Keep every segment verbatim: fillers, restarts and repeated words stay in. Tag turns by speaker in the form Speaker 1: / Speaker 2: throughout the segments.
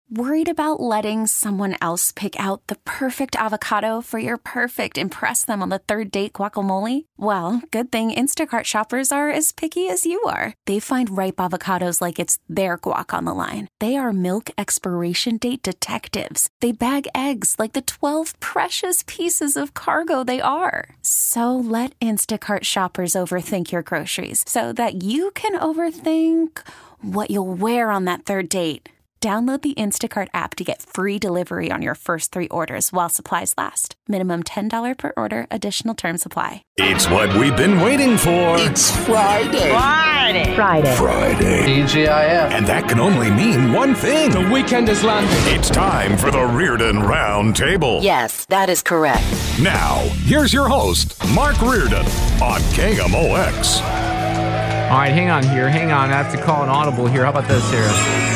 Speaker 1: Worried about letting someone else pick out the perfect avocado for your perfect impress them on the third date guacamole? Well, good thing Instacart shoppers are as picky as you are. They find ripe avocados like it's their guac on the line. They are milk expiration date detectives. They bag eggs like the twelve precious pieces of cargo they are. So let Instacart shoppers overthink your groceries so that you can overthink what you'll wear on that third date. Download the Instacart app to get free delivery on your first three orders while supplies last. Minimum ten dollars per order. Additional terms apply.
Speaker 2: It's what we've been waiting for.
Speaker 3: It's Friday.
Speaker 4: Friday.
Speaker 3: Friday.
Speaker 2: Friday.
Speaker 4: T G I F.
Speaker 2: And that can only mean one thing.
Speaker 4: The weekend is landing.
Speaker 2: It's time for the Reardon Round Table.
Speaker 5: Yes, that is correct.
Speaker 2: Now, here's your host, Mark Reardon, on K M O X.
Speaker 6: All right, hang on here. Hang on. I have to call an audible here. How about this here?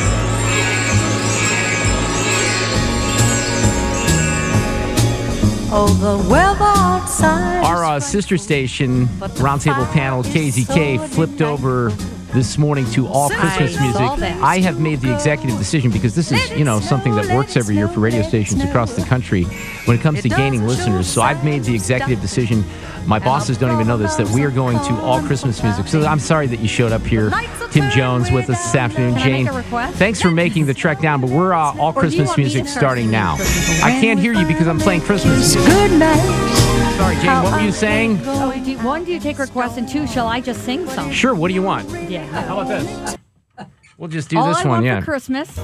Speaker 7: Oh, the weather outside.
Speaker 6: Our uh, sister station roundtable panel, K Z K, flipped over this morning to all Christmas music. I have made the executive decision because this is, you know, something that works every year for radio stations across the country when it comes to gaining listeners. So I've made the executive decision. My bosses don't even know this, that we are going to all Christmas music. So I'm sorry that you showed up here, Tim Jones, with us this afternoon. Jane, thanks for making the trek down, but we're uh, all Christmas music starting now. I can't hear you because I'm playing Christmas music.
Speaker 7: Good night.
Speaker 6: Sorry, Jane, what were you saying?
Speaker 8: Oh, do you, one, do you take requests, and two, shall I just sing some?
Speaker 6: Sure, what do you want?
Speaker 8: Yeah.
Speaker 6: How about this? We'll just do
Speaker 8: All
Speaker 6: this
Speaker 8: I
Speaker 6: one,
Speaker 8: want
Speaker 6: yeah.
Speaker 8: for Christmas.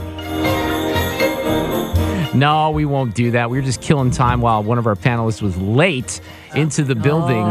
Speaker 6: No, we won't do that. We were just killing time while one of our panelists was late into the building.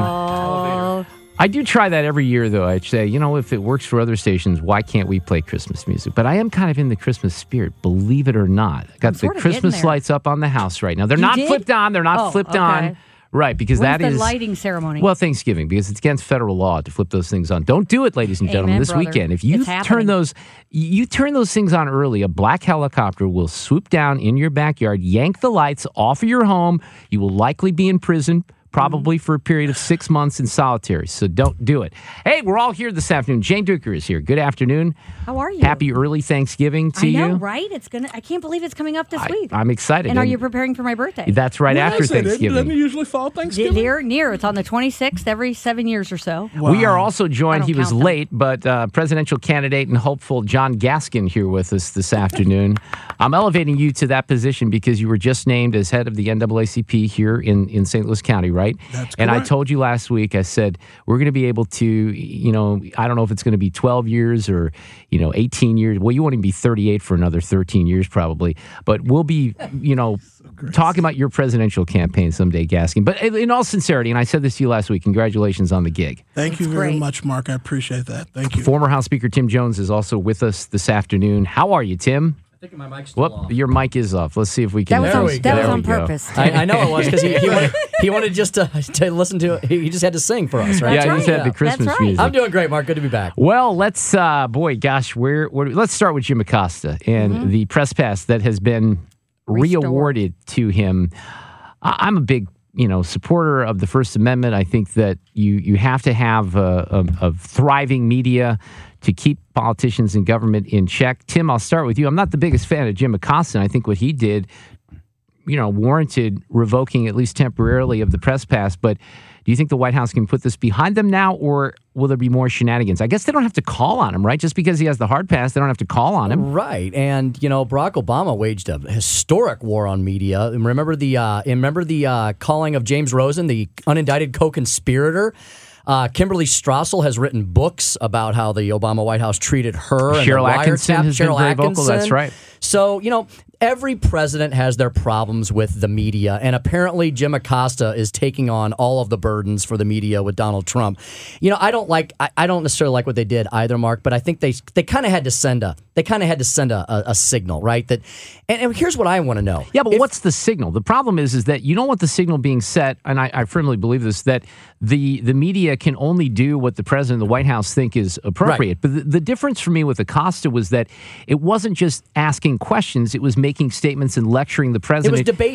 Speaker 8: Oh.
Speaker 6: I do try that every year, though. I'd say, you know, if it works for other stations, why can't we play Christmas music? But I am kind of in the Christmas spirit, believe it or not. I got the Christmas lights up on the house right now. They're
Speaker 8: You
Speaker 6: not
Speaker 8: did?
Speaker 6: flipped on. They're not
Speaker 8: Oh,
Speaker 6: flipped
Speaker 8: okay.
Speaker 6: on. Right, because
Speaker 8: When's
Speaker 6: that is
Speaker 8: the lighting ceremony?
Speaker 6: Well, Thanksgiving, because it's against federal law to flip those things on. Don't do it, ladies and gentlemen,
Speaker 8: Amen,
Speaker 6: this
Speaker 8: brother.
Speaker 6: weekend. If you
Speaker 8: It's
Speaker 6: turn
Speaker 8: happening.
Speaker 6: those you turn those things on early, a black helicopter will swoop down in your backyard, yank the lights off of your home. You will likely be in prison, probably for a period of six months in solitary. So don't do it. Hey, we're all here this afternoon. Jane Duker is here. Good afternoon.
Speaker 8: How are you?
Speaker 6: Happy early Thanksgiving to
Speaker 8: I know,
Speaker 6: you.
Speaker 8: right? It's gonna. I can't believe it's coming up this
Speaker 6: I,
Speaker 8: week.
Speaker 6: I'm excited.
Speaker 8: And are you preparing for my birthday?
Speaker 6: That's right after Thanksgiving.
Speaker 4: Doesn't it usually fall Thanksgiving?
Speaker 8: Near, near. It's on the twenty-sixth every seven years or so.
Speaker 6: We are also
Speaker 8: I
Speaker 6: joined,
Speaker 8: don't
Speaker 6: he was
Speaker 8: count them.
Speaker 6: late, but uh, presidential candidate and hopeful John Gaskin here with us this afternoon. I'm elevating you to that position because you were just named as head of the N double A C P here in, in Saint Louis County, right?
Speaker 4: That's
Speaker 6: And I
Speaker 4: correct.
Speaker 6: told you last week, I said, we're going to be able to, you know, I don't know if it's going to be twelve years or, you know, eighteen years. Well, you won't even be thirty-eight for another thirteen years probably. But we'll be, you know, talking about your presidential campaign someday, Gaskin. But in all sincerity, and I said this to you last week, congratulations on the gig.
Speaker 9: Thank you
Speaker 8: That's
Speaker 9: very
Speaker 8: great.
Speaker 9: much, Mark. I appreciate that. Thank you.
Speaker 6: Former House Speaker Tim Jones is also with us this afternoon. How are you, Tim?
Speaker 10: I think my mic's still
Speaker 6: Whoop,
Speaker 10: off.
Speaker 6: your mic is off. Let's see if we can.
Speaker 8: That was
Speaker 10: There
Speaker 8: on,
Speaker 10: we
Speaker 8: that
Speaker 10: go.
Speaker 8: was
Speaker 6: There
Speaker 8: on
Speaker 6: we go.
Speaker 8: purpose.
Speaker 10: I, I know it was because he, he, wanted, he wanted just to, to listen to it. He just had to sing for us, right?
Speaker 6: Yeah,
Speaker 8: That's
Speaker 6: you just
Speaker 8: right.
Speaker 6: had the Christmas
Speaker 8: That's right.
Speaker 6: music.
Speaker 10: I'm doing great, Mark. Good to be back.
Speaker 6: Well, let's, uh, boy, gosh, where, where, let's start with Jim Acosta and
Speaker 8: Mm-hmm.
Speaker 6: the press pass that has been
Speaker 8: Restored.
Speaker 6: reawarded to him. I, I'm a big, you know, supporter of the First Amendment. I think that you you have to have a, a, a thriving media to keep politicians and government in check. Tim, I'll start with you. I'm not the biggest fan of Jim Acosta, and I think what he did, you know, warranted revoking at least temporarily of the press pass. But do you think the White House can put this behind them now, or will there be more shenanigans? I guess they don't have to call on him, right? Just because he has the hard pass, they don't have to call on him.
Speaker 10: Right, and you know Barack Obama waged a historic war on media. And remember the uh, remember the uh, calling of James Rosen, the unindicted co-conspirator. Uh, Kimberly Strassel has written books about how the Obama White House treated her.
Speaker 6: Cheryl
Speaker 10: and the
Speaker 6: Atkinson
Speaker 10: wiretap.
Speaker 6: has been
Speaker 10: Cheryl
Speaker 6: very vocal,
Speaker 10: Atkinson.
Speaker 6: that's right.
Speaker 10: So, you know, every president has their problems with the media, and apparently Jim Acosta is taking on all of the burdens for the media with Donald Trump. You know, I don't like, I, I don't necessarily like what they did either, Mark, but I think they they kind of had to send a, they kind of had to send a, a, a signal, right? That, and, and here's what I want to know.
Speaker 6: Yeah, but
Speaker 10: If-
Speaker 6: what's the signal? The problem is, is that you don't want the signal being set, and I, I firmly believe this, that the the media can only do what the president and the White House think is appropriate.
Speaker 10: Right.
Speaker 6: But the, the difference for me with Acosta was that it wasn't just asking questions; it was making statements and lecturing the
Speaker 10: It
Speaker 6: president.
Speaker 10: was debating.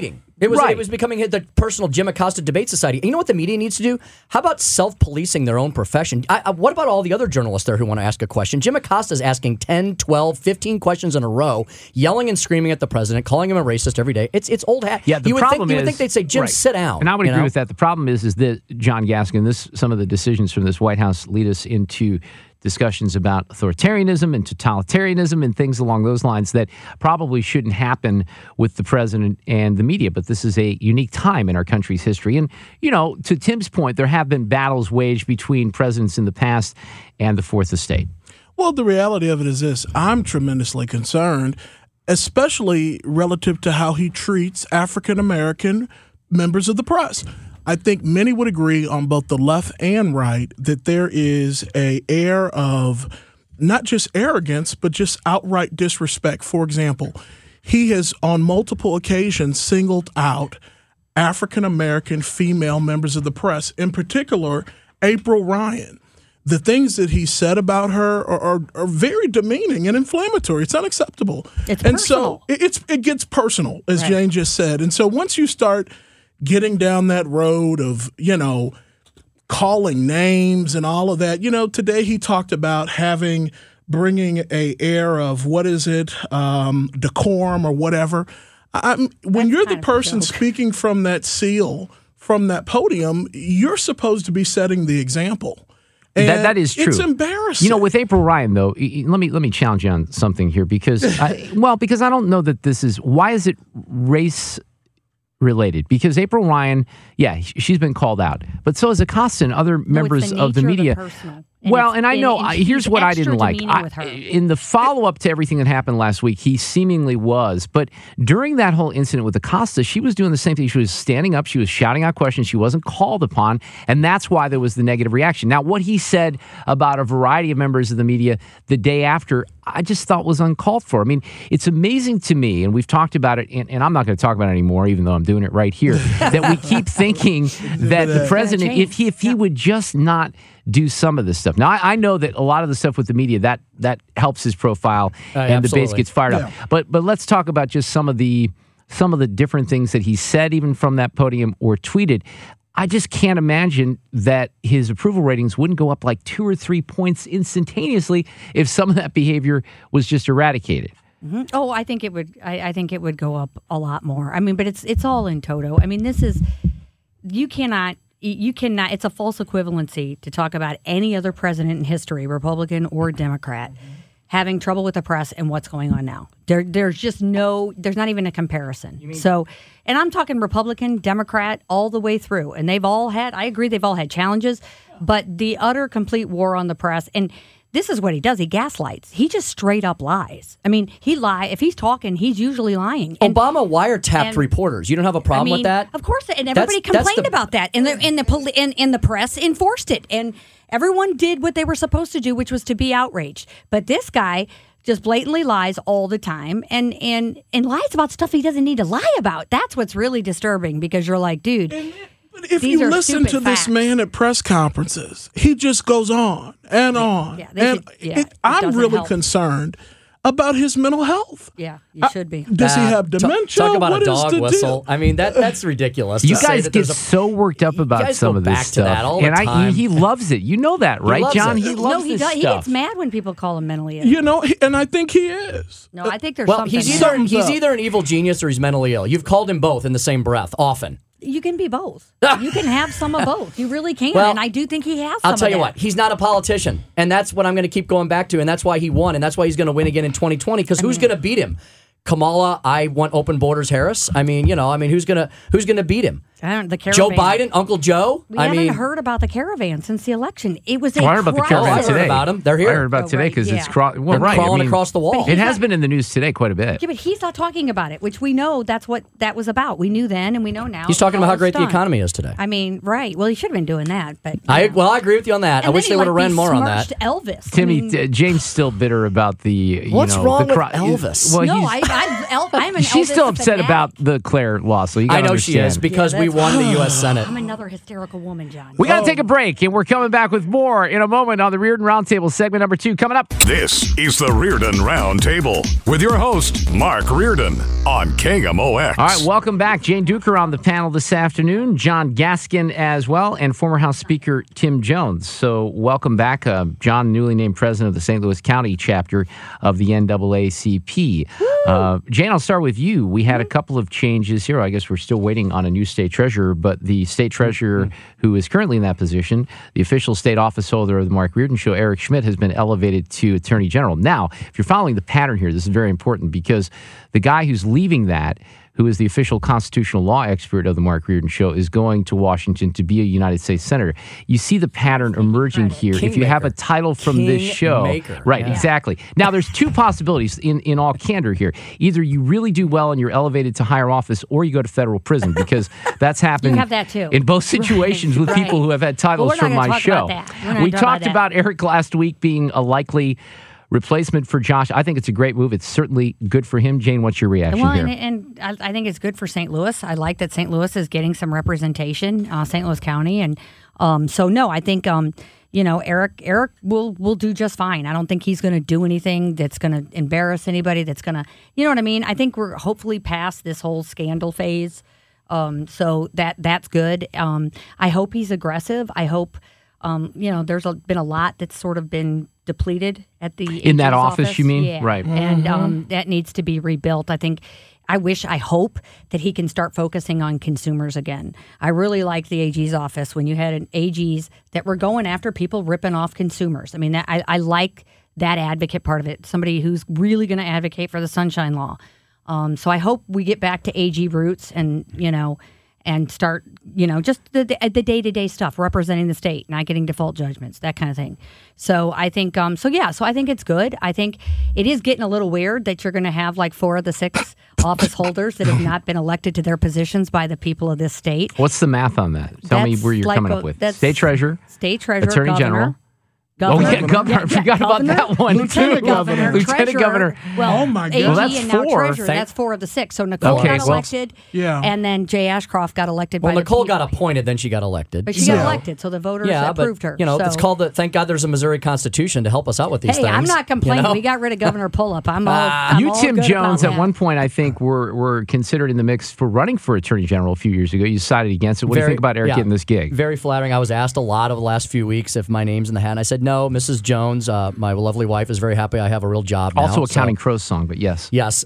Speaker 10: It was
Speaker 6: Right.
Speaker 10: it was becoming the personal Jim Acosta Debate Society. You know what the media needs to do? How about self-policing their own profession? I, I, what about all the other journalists there who want to ask a question? Jim Acosta is asking ten, twelve, fifteen questions in a row, yelling and screaming at the president, calling him a racist every day. It's it's old hat.
Speaker 6: Yeah, the
Speaker 10: you would
Speaker 6: problem
Speaker 10: think, You would
Speaker 6: is-
Speaker 10: think they'd say, Jim,
Speaker 6: right.
Speaker 10: sit down.
Speaker 6: And I would
Speaker 10: you
Speaker 6: agree
Speaker 10: know?
Speaker 6: with that. The problem is, is that John Gaskin, this some of the decisions from this White House lead us into discussions about authoritarianism and totalitarianism and things along those lines that probably shouldn't happen with the president and the media. But this is a unique time in our country's history. And, you know, to Tim's point, there have been battles waged between presidents in the past and the Fourth Estate.
Speaker 9: Well, the reality of it is this. I'm tremendously concerned, especially relative to how he treats African-American members of the press. I think many would agree on both the left and right that there is a air of not just arrogance, but just outright disrespect. For example, he has on multiple occasions singled out African-American female members of the press, in particular, April Ryan. The things that he said about her are, are, are very demeaning and inflammatory. It's unacceptable.
Speaker 8: It's
Speaker 9: and
Speaker 8: personal.
Speaker 9: so it, it's, it gets personal, as
Speaker 8: Right.
Speaker 9: Jane just said. And so once you start getting down that road of, you know, calling names and all of that, you know, today he talked about having, bringing a air of, what is it, um, decorum or whatever. I'm, when
Speaker 8: That's
Speaker 9: you're the
Speaker 8: kind of a
Speaker 9: person
Speaker 8: joke.
Speaker 9: speaking from that seal, from that podium, you're supposed to be setting the example. And
Speaker 6: That that is true.
Speaker 9: It's embarrassing.
Speaker 6: You know, with April Ryan, though, y- y- let me let me challenge you on something here because, I, well, because I don't know that this is why is it race related? Because April Ryan, yeah, sh- she's been called out, but so is Acosta and other
Speaker 8: No, it's
Speaker 6: members
Speaker 8: the
Speaker 6: of the
Speaker 8: nature
Speaker 6: media.
Speaker 8: personal. And
Speaker 6: Well,
Speaker 8: it's-
Speaker 6: and I know I,
Speaker 8: she's
Speaker 6: here's what I
Speaker 8: extra
Speaker 6: didn't like.
Speaker 8: demeaning
Speaker 6: I,
Speaker 8: with her.
Speaker 6: in the follow up to everything that happened last week, he seemingly was. But during that whole incident with Acosta, she was doing the same thing. She was standing up. She was shouting out questions. She wasn't called upon. And that's why there was the negative reaction. Now, what he said about a variety of members of the media the day after, I just thought was uncalled for. I mean, it's amazing to me, and we've talked about it, and, and I'm not going to talk about it anymore, even though I'm doing it right here, that we keep thinking that the president, if he, if he would just not do some of this stuff. Now, I, I know that a lot of the stuff with the media, that that helps his profile
Speaker 10: Uh,
Speaker 6: and the base
Speaker 10: absolutely.
Speaker 6: gets fired
Speaker 9: Yeah.
Speaker 6: up. But but let's talk about just some of the some of the different things that he said, even from that podium or tweeted. I just can't imagine that his approval ratings wouldn't go up like two or three points instantaneously if some of that behavior was just eradicated.
Speaker 8: Mhm. Oh, I think it would. I, I think it would go up a lot more. I mean, but it's it's all in toto. I mean, this is you cannot you cannot. It's a false equivalency to talk about any other president in history, Republican or Democrat, having trouble with the press and what's going on now. There, there's just no. There's not even a comparison. So, and I'm talking Republican, Democrat, all the way through, and they've all had. I agree, they've all had challenges, but the utter complete war on the press and. This is what he does. He gaslights. He just straight up lies. I mean, he lie. If he's talking, he's usually lying. And,
Speaker 10: Obama wiretapped
Speaker 8: and-
Speaker 10: reporters. You don't have a problem
Speaker 8: I mean,
Speaker 10: with that?
Speaker 8: Of course, and everybody
Speaker 10: That's- that's
Speaker 8: complained
Speaker 10: the-
Speaker 8: about that, and the and the poli- and, and the press enforced it, and everyone did what they were supposed to do, which was to be outraged. But this guy just blatantly lies all the time, and and and lies about stuff he doesn't need to lie about. That's what's really disturbing because you're like, dude.
Speaker 9: But if
Speaker 8: These
Speaker 9: you
Speaker 8: are
Speaker 9: listen to
Speaker 8: stupid
Speaker 9: this
Speaker 8: facts.
Speaker 9: man at press conferences, he just goes on and on.
Speaker 8: yeah, they
Speaker 9: and
Speaker 8: should- yeah,
Speaker 9: it-
Speaker 8: it
Speaker 9: I'm
Speaker 8: doesn't
Speaker 9: really
Speaker 8: help.
Speaker 9: concerned about his mental health.
Speaker 8: Yeah, you should be.
Speaker 9: Does he
Speaker 10: Uh,
Speaker 9: have
Speaker 10: ta-
Speaker 9: dementia?
Speaker 10: Talk about
Speaker 9: What
Speaker 10: a
Speaker 9: is
Speaker 10: dog
Speaker 9: the
Speaker 10: whistle.
Speaker 9: deal?
Speaker 10: I mean, that that's ridiculous.
Speaker 6: You
Speaker 10: to say
Speaker 6: guys
Speaker 10: that
Speaker 6: get
Speaker 10: there's a-
Speaker 6: so worked up about
Speaker 10: guys
Speaker 6: some
Speaker 10: go
Speaker 6: of this
Speaker 10: back to
Speaker 6: stuff,
Speaker 10: that all the
Speaker 6: and I,
Speaker 10: time.
Speaker 6: he loves it. You know that, right,
Speaker 10: loves
Speaker 6: John?
Speaker 10: it.
Speaker 6: He loves
Speaker 8: no, he
Speaker 6: this
Speaker 8: does. He
Speaker 6: stuff.
Speaker 8: gets mad when people call him mentally ill.
Speaker 9: You know, he- and I think he is.
Speaker 8: no, I think there's
Speaker 10: Well,
Speaker 8: something.
Speaker 10: he's
Speaker 8: there.
Speaker 10: either
Speaker 9: Something's
Speaker 10: he's
Speaker 9: up.
Speaker 10: either an evil genius or he's mentally ill. You've called him both in the same breath often.
Speaker 8: You can be both. You can have some of both. You really can,
Speaker 10: Well,
Speaker 8: and I do think he has. Some
Speaker 10: I'll tell
Speaker 8: of
Speaker 10: you
Speaker 8: that.
Speaker 10: what, he's not a politician, and that's what I'm going to keep going back to, and that's why he won, and that's why he's going to win again in twenty twenty. Because who's going to beat him? Kamala, I want open borders. Harris. I mean, you know, I mean, who's gonna who's gonna beat him?
Speaker 8: I don't, the
Speaker 10: Joe
Speaker 8: caravan.
Speaker 10: Biden, Uncle Joe.
Speaker 8: We
Speaker 10: I
Speaker 8: haven't
Speaker 10: mean,
Speaker 8: heard about the caravan since the election. It was a
Speaker 6: Well, I heard about the
Speaker 8: crisis.
Speaker 10: Oh, I
Speaker 6: caravan
Speaker 10: heard
Speaker 6: today.
Speaker 10: about 'em. They're here.
Speaker 6: I heard about
Speaker 8: Oh,
Speaker 6: today
Speaker 8: right,
Speaker 6: because it's
Speaker 8: yeah.
Speaker 6: cro- well,
Speaker 10: They're
Speaker 6: right.
Speaker 10: crawling
Speaker 6: I mean,
Speaker 10: across the wall.
Speaker 6: It has been in the news today quite a bit.
Speaker 8: Yeah, but he's not talking about it, which we know that's what that was about. We knew then, and we know now.
Speaker 10: He's talking about how great the
Speaker 8: Stunt.
Speaker 10: economy is today.
Speaker 8: I mean, right? Well, he should have been doing that, but
Speaker 10: I
Speaker 8: you know.
Speaker 10: well, I agree with you on that.
Speaker 8: And
Speaker 10: I wish
Speaker 8: then
Speaker 10: they
Speaker 8: he,
Speaker 10: would have
Speaker 8: like,
Speaker 10: ran more on that.
Speaker 8: besmirched Elvis.
Speaker 6: Timmy,
Speaker 8: I mean,
Speaker 6: uh, James still bitter about the. You
Speaker 10: What's
Speaker 6: know,
Speaker 10: wrong
Speaker 6: the
Speaker 10: with
Speaker 6: cro-
Speaker 10: Elvis?
Speaker 6: Well,
Speaker 8: no,
Speaker 6: he's-
Speaker 8: I, I'm, El- I'm
Speaker 6: she's still upset
Speaker 8: fanatic.
Speaker 6: about the Claire loss. So you gotta
Speaker 10: I know
Speaker 6: understand.
Speaker 10: she is because
Speaker 8: Yeah,
Speaker 10: we
Speaker 8: that's-
Speaker 10: won the U S Senate.
Speaker 8: I'm another hysterical woman, John.
Speaker 6: We got to take a break, and we're coming back with more in a moment on the Reardon Roundtable, segment number two. Coming up.
Speaker 2: This is the Reardon Roundtable with your host, Mark Reardon, on K M O X.
Speaker 6: All right, welcome back. Jane Duker on the panel this afternoon, John Gaskin as well, and former House Speaker Tim Jones. So welcome back. Uh, John, newly named president of the Saint Louis County chapter of the N double A C P. Uh, Jane, I'll start with you. We had a couple of changes here. I guess we're still waiting on a new state treasurer, but the state treasurer who is currently in that position, the official state office holder of the Mark Reardon Show, Eric Schmidt, has been elevated to Attorney General. Now, if you're following the pattern here, this is very important because the guy who's leaving that, who is the official constitutional law expert of the Mark Reardon Show, is going to Washington to be a United States Senator. You see the pattern emerging here. If you have a title from this show.
Speaker 10: Kingmaker.
Speaker 6: Right,
Speaker 10: Yeah.
Speaker 6: exactly. Now, there's two possibilities in, in all candor here. Either you really do well and you're elevated to higher office, or you go to federal prison, because that's happened
Speaker 8: You have that too.
Speaker 6: in both situations with
Speaker 8: Right.
Speaker 6: people who have had titles
Speaker 8: Well, we're
Speaker 6: from
Speaker 8: not
Speaker 6: my
Speaker 8: gonna talk
Speaker 6: show.
Speaker 8: about that. We're not
Speaker 6: We
Speaker 8: gonna talk
Speaker 6: talked
Speaker 8: about
Speaker 6: about Eric last week being a likely replacement for Josh. I think it's a great move. It's certainly good for him. Jane, what's your reaction
Speaker 8: Well,
Speaker 6: here?
Speaker 8: and, and I, I think it's good for Saint Louis. I like that Saint Louis is getting some representation, uh, Saint Louis County, and um, so no, I think um, you know Eric. Eric will will do just fine. I don't think he's going to do anything that's going to embarrass anybody. That's going to, you know what I mean? I think we're hopefully past this whole scandal phase. Um, so that that's good. Um, I hope he's aggressive. I hope. Um, you know, there's a, been a lot that's sort of been depleted at the
Speaker 6: In that
Speaker 8: A G's
Speaker 6: office, you mean?
Speaker 8: Yeah.
Speaker 6: Right.
Speaker 8: And um, that needs to be rebuilt. I think. I wish, I hope that he can start focusing on consumers again. I really liked the A G's office when you had an A G's that were going after people ripping off consumers. I mean, that, I, I like that advocate part of it. Somebody who's really going to advocate for the Sunshine Law. Um, so I hope we get back to A G roots and you know. And start, you know, just the the day to day stuff, representing the state, not getting default judgments, that kind of thing. So I think, um, so yeah, so I think it's good. I think it is getting a little weird that you're going to have like four of the six office holders that have not been elected to their positions by the people of this state.
Speaker 6: What's the math on that? Tell me
Speaker 8: That's
Speaker 6: where you're
Speaker 8: like
Speaker 6: coming
Speaker 8: a-
Speaker 6: up with.
Speaker 8: that's
Speaker 6: State treasurer,
Speaker 8: State treasurer,
Speaker 6: attorney
Speaker 8: governor,
Speaker 6: general.
Speaker 8: Governor.
Speaker 6: Oh, yeah, governor. I forgot about that one,
Speaker 8: Lieutenant
Speaker 6: too.
Speaker 8: governor,
Speaker 6: Lieutenant
Speaker 8: treasurer.
Speaker 6: governor.
Speaker 8: Well,
Speaker 9: Oh, my
Speaker 8: A G
Speaker 9: God.
Speaker 6: Well, that's
Speaker 8: and now
Speaker 6: four.
Speaker 8: treasurer.
Speaker 10: Thank-
Speaker 8: That's four of the six. So Nicole
Speaker 6: Okay,
Speaker 8: got
Speaker 6: well-
Speaker 8: elected,
Speaker 9: Yeah.
Speaker 8: and then Jay Ashcroft got elected
Speaker 10: Well,
Speaker 8: by the
Speaker 10: Nicole
Speaker 8: people.
Speaker 10: got appointed, then she got elected.
Speaker 8: But she got
Speaker 9: Yeah.
Speaker 8: elected, so the voters
Speaker 10: yeah,
Speaker 8: approved
Speaker 10: but,
Speaker 8: her.
Speaker 10: You know,
Speaker 8: so.
Speaker 10: it's called the. Thank God, there's a Missouri Constitution to help us out with these
Speaker 8: Hey,
Speaker 10: things.
Speaker 8: I'm not complaining.
Speaker 10: you know?
Speaker 8: We got rid of Governor Pull-Up. I'm all. I'm
Speaker 6: You,
Speaker 8: all
Speaker 6: Tim
Speaker 8: good
Speaker 6: Jones,
Speaker 8: about
Speaker 6: at
Speaker 8: that.
Speaker 6: one point, I think, were were considered in the mix for running for attorney general a few years ago. You decided against it. What do you
Speaker 10: Very-
Speaker 6: think about Eric
Speaker 10: yeah,
Speaker 6: getting this gig?
Speaker 10: Very flattering. I was asked a lot over the last few weeks if my name's in the hat. And I said no. Missus Jones, uh, my lovely wife, is very happy I have a real job now.
Speaker 6: Also a
Speaker 10: so-
Speaker 6: Counting Crows song, but yes.
Speaker 10: Yes.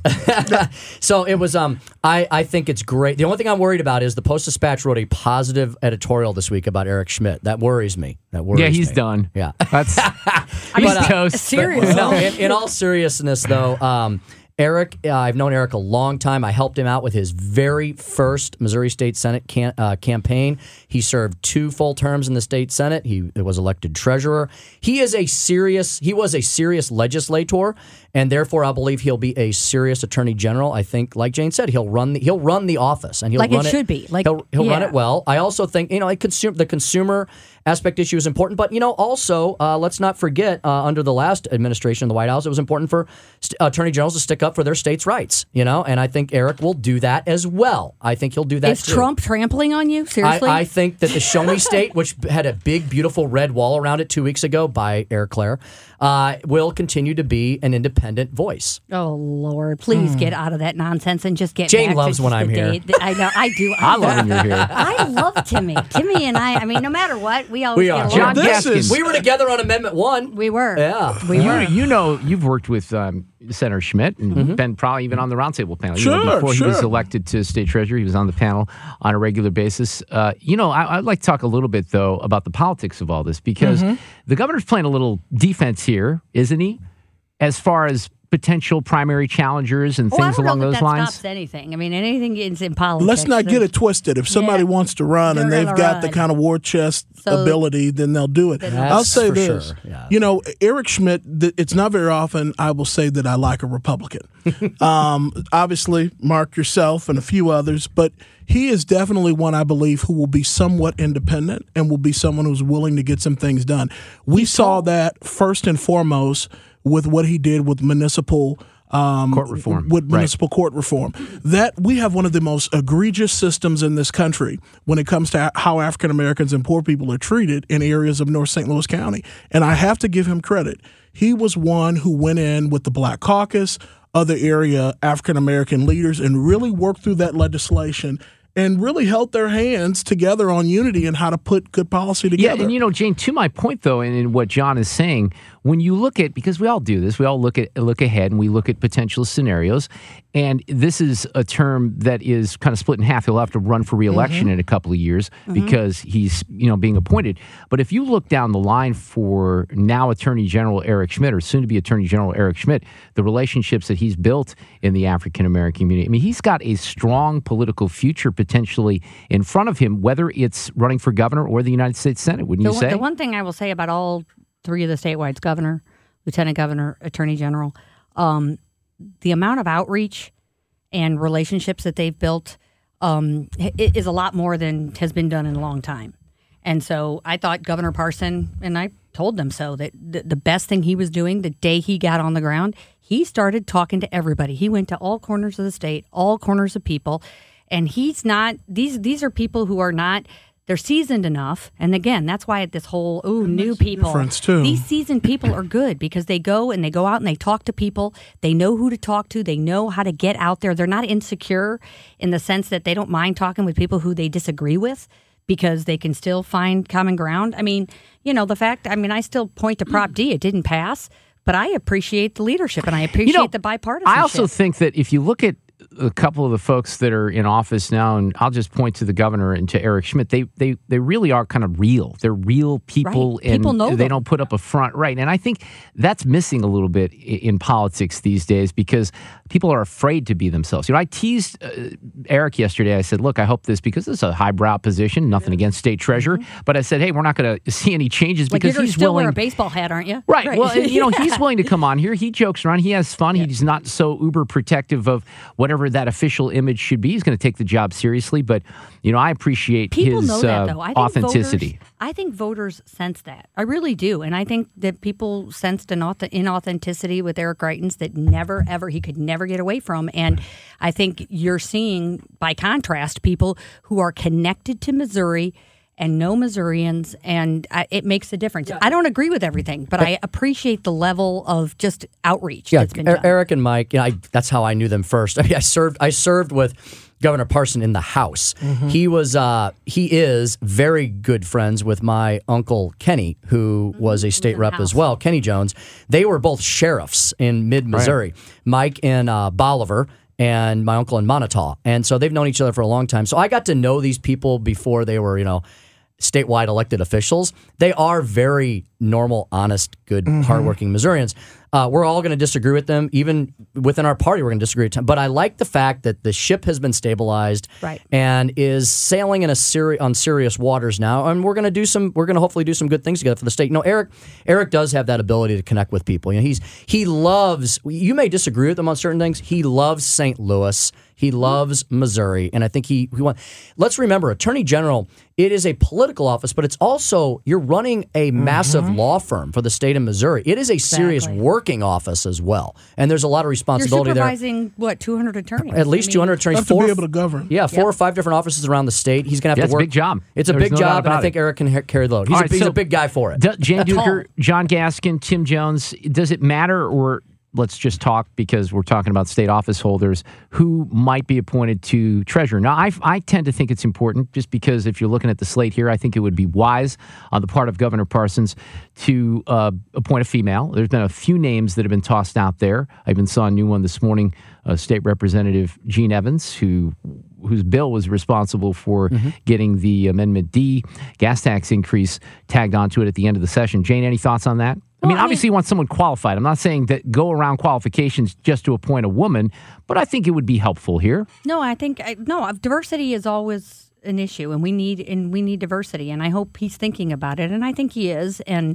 Speaker 10: So it was. Um, I I think it's great. The only thing I'm worried about is the Post-Dispatch wrote a positive editorial this week about Eric Schmidt. That worries me. That worries
Speaker 6: Yeah, he's
Speaker 10: me.
Speaker 6: done.
Speaker 10: Yeah.
Speaker 6: That's
Speaker 10: But,
Speaker 6: he's
Speaker 10: uh,
Speaker 6: toast.
Speaker 8: Serious.
Speaker 10: No, in, in all seriousness, though, um, Eric, uh, I've known Eric a long time. I helped him out with his very first Missouri State Senate can, uh, campaign. He served two full terms in the state Senate. He was elected treasurer. He is a serious. He was a serious legislator, and therefore, I believe he'll be a serious attorney general. I think, like Jane said, he'll run the he'll run the office, and he'll
Speaker 8: Like it
Speaker 10: run
Speaker 8: should be. Like,
Speaker 10: he'll, he'll run
Speaker 8: yeah.
Speaker 10: it well. I also think you know, like consume the consumer aspect issue is important, but you know, also uh, let's not forget uh, under the last administration in the White House, it was important for st- attorney generals to stick up for their states' rights. You know, and I think Eric will do that as well. I think he'll do that.
Speaker 8: Is
Speaker 10: too.
Speaker 8: Trump trampling on you? Seriously?
Speaker 10: I, I think that the Show Me State, which had a big, beautiful red wall around it two weeks ago by Eric Clare, uh, will continue to be an independent voice.
Speaker 8: oh Lord, please get out of that nonsense and just get.
Speaker 10: Jane
Speaker 8: back
Speaker 10: loves
Speaker 8: to
Speaker 10: when
Speaker 8: just
Speaker 10: I'm
Speaker 8: the
Speaker 10: here.
Speaker 8: day- I know. I do.
Speaker 6: I love when you're here.
Speaker 8: I love Timmy. Timmy and I. I mean, no matter what, we always
Speaker 10: We
Speaker 8: get
Speaker 10: are.
Speaker 8: along.
Speaker 6: John
Speaker 9: This
Speaker 6: Gaskin.
Speaker 9: is-
Speaker 10: We were together on Amendment One.
Speaker 8: We were.
Speaker 10: Yeah.
Speaker 8: We
Speaker 6: You,
Speaker 8: were.
Speaker 6: you know, you've worked with um, Senator Schmidt and
Speaker 10: Mm-hmm.
Speaker 6: been probably even on the roundtable panel. You know,
Speaker 9: Sure,
Speaker 6: before he was
Speaker 9: sure.
Speaker 6: elected to state treasurer, he was on the panel on a regular basis. Uh, you know, I, I'd like to talk a little bit, though, about the politics of all this because
Speaker 9: Mm-hmm.
Speaker 6: the governor's playing a little defense here, isn't he? As far as potential primary challengers and
Speaker 8: Well, I
Speaker 6: things
Speaker 8: don't
Speaker 6: along
Speaker 8: know that
Speaker 6: those
Speaker 8: that
Speaker 6: lines.
Speaker 8: stops anything. I mean, anything is in politics.
Speaker 9: Let's not get it twisted. If somebody
Speaker 8: Yeah.
Speaker 9: wants to run and
Speaker 8: They're
Speaker 9: they've
Speaker 8: gonna
Speaker 9: got the
Speaker 8: run.
Speaker 9: kind of war chest
Speaker 8: So-
Speaker 9: ability, then they'll do it.
Speaker 8: Then
Speaker 9: I'll
Speaker 10: That's
Speaker 9: say
Speaker 10: for
Speaker 9: this.
Speaker 10: sure, yeah.
Speaker 9: You know, Eric Schmidt, th- it's not very often I will say that I like a Republican. um, obviously, Mark, yourself, and a few others, but he is definitely one I believe who will be somewhat independent and will be someone who's willing to get some things done. We saw that first and foremost with what he did with municipal Um,
Speaker 6: court reform.
Speaker 9: With
Speaker 6: Right.
Speaker 9: municipal court reform. That we have one of the most egregious systems in this country when it comes to how African Americans and poor people are treated in areas of North Saint Louis County. And I have to give him credit. He was one who went in with the Black Caucus, other area African American leaders, and really worked through that legislation and really held their hands together on unity and how to put good policy together.
Speaker 6: Yeah, and you know, Jane, to my point though, and in what John is saying, when you look at, because we all do this, we all look at look ahead and we look at potential scenarios, and this is a term that is kind of split in half. He'll have to run for re-election mm-hmm. in a couple of years mm-hmm. because he's, you know, being appointed. But if you look down the line for now Attorney General Eric Schmitt, or soon to be Attorney General Eric Schmitt, the relationships that he's built in the African American community, I mean, he's got a strong political future potentially in front of him, whether it's running for governor or the United States Senate, wouldn't
Speaker 8: the,
Speaker 6: you say?
Speaker 8: The one thing I will say about all three of the statewide, governor, lieutenant governor, attorney general, um, the amount of outreach and relationships that they've built um, is a lot more than has been done in a long time. And so I thought Governor Parson, and I told them so, that the, the best thing he was doing the day he got on the ground, he started talking to everybody. He went to all corners of the state, all corners of people. And he's not, these these are people who are not, they're seasoned enough. And again, that's why this whole, ooh, new people.
Speaker 9: Too.
Speaker 8: These seasoned people are good because they go and they go out and they talk to people. They know who to talk to. They know how to get out there. They're not insecure in the sense that they don't mind talking with people who they disagree with because they can still find common ground. I mean, you know, the fact, I mean, I still point to Prop D. It didn't pass, but I appreciate the leadership and I appreciate
Speaker 6: you know,
Speaker 8: the bipartisanship.
Speaker 6: I also think that if you look at a couple of the folks that are in office now, and I'll just point to the governor and to Eric Schmitt, they they they really are kind of real. They're real people,
Speaker 8: right. people
Speaker 6: and
Speaker 8: know
Speaker 6: they
Speaker 8: them.
Speaker 6: don't put up a front. Right. And I think that's missing a little bit in politics these days because people are afraid to be themselves. You know, I teased uh, Eric yesterday. I said, look, I hope this, because this is a highbrow position, nothing against state treasurer, mm-hmm. but I said, hey, we're not going to see any changes
Speaker 8: like
Speaker 6: because
Speaker 8: you're
Speaker 6: he's
Speaker 8: still
Speaker 6: willing.
Speaker 8: Wear a baseball hat, aren't you?
Speaker 6: Right.
Speaker 8: right.
Speaker 6: Well, and, you know,
Speaker 8: yeah.
Speaker 6: he's willing to come on here. He jokes around. He has fun.
Speaker 8: Yeah.
Speaker 6: He's not so uber protective of whatever that official image should be. He's going to take the job seriously, but you know, I appreciate
Speaker 8: people
Speaker 6: his
Speaker 8: know that,
Speaker 6: uh,
Speaker 8: though. I think
Speaker 6: authenticity.
Speaker 8: Voters, I think voters sense that. I really do, and I think that people sensed an auth- inauthenticity with Eric Greitens that never, ever he could never get away from. And I think you're seeing, by contrast, people who are connected to Missouri and no Missourians, and I, it makes a difference. I don't agree with everything, but I appreciate the level of just outreach
Speaker 10: yeah,
Speaker 8: that's been
Speaker 10: er-
Speaker 8: done.
Speaker 10: Eric and Mike, you know, I, that's how I knew them first. I mean, I served, I served with Governor Parson in the House. Mm-hmm. He was, uh, he is very good friends with my uncle Kenny, who was a state rep as well, Kenny Jones. They were both sheriffs in mid-Missouri. Right. Mike in uh, Bolivar, and my uncle in Montauk. And so they've known each other for a long time. So I got to know these people before they were, you know, statewide elected officials. They are very normal, honest, good, mm-hmm. hardworking Missourians. Uh, we're all going to disagree with them. Even within our party, we're going to disagree with them. But I like the fact that the ship has been stabilized
Speaker 8: right.
Speaker 10: and is sailing in a seri- on serious waters now. And we're going to do some. We're going to hopefully do some good things together for the state. No, Eric. Eric does have that ability to connect with people. You know, he's he loves. You may disagree with him on certain things. He loves Saint Louis. He loves Missouri, and I think he, he wants. Let's remember, Attorney General, it is a political office, but it's also, you're running a massive mm-hmm. law firm for the state of Missouri. It is a serious
Speaker 8: exactly.
Speaker 10: working office as well, and there's a lot of responsibility
Speaker 8: you're supervising,
Speaker 10: there.
Speaker 8: what, two hundred attorneys?
Speaker 10: At least I mean, two hundred attorneys.
Speaker 9: Have
Speaker 10: four,
Speaker 9: to be able to govern.
Speaker 10: Yeah, four
Speaker 8: yep.
Speaker 10: or five different offices around the state. He's going to have
Speaker 6: yeah,
Speaker 10: to work.
Speaker 6: It's a big job.
Speaker 10: It's a
Speaker 6: There's
Speaker 10: big
Speaker 6: no
Speaker 10: job, and I
Speaker 6: it.
Speaker 10: think Eric can ha- carry the load. He's,
Speaker 6: All
Speaker 10: a,
Speaker 6: right,
Speaker 10: he's
Speaker 6: so
Speaker 10: a big guy for it.
Speaker 6: D- Jan Duker, John Gaskin, Tim Jones, does it matter, or let's just talk, because we're talking about state office holders, who might be appointed to treasurer? Now, I, I tend to think it's important, just because if you're looking at the slate here, I think it would be wise on the part of Governor Parsons to uh, appoint a female. There's been a few names that have been tossed out there. I even saw a new one this morning, uh, State Representative Gene Evans, who whose bill was responsible for mm-hmm. getting the Amendment D gas tax increase tagged onto it at the end of the session. Jane, any thoughts on that? I mean, well, obviously I mean, you want someone qualified. I'm not saying that go around qualifications just to appoint a woman, but I think it would be helpful here.
Speaker 8: No, I think I, no. Diversity is always an issue, and we need and we need diversity. And I hope he's thinking about it, and I think he is. And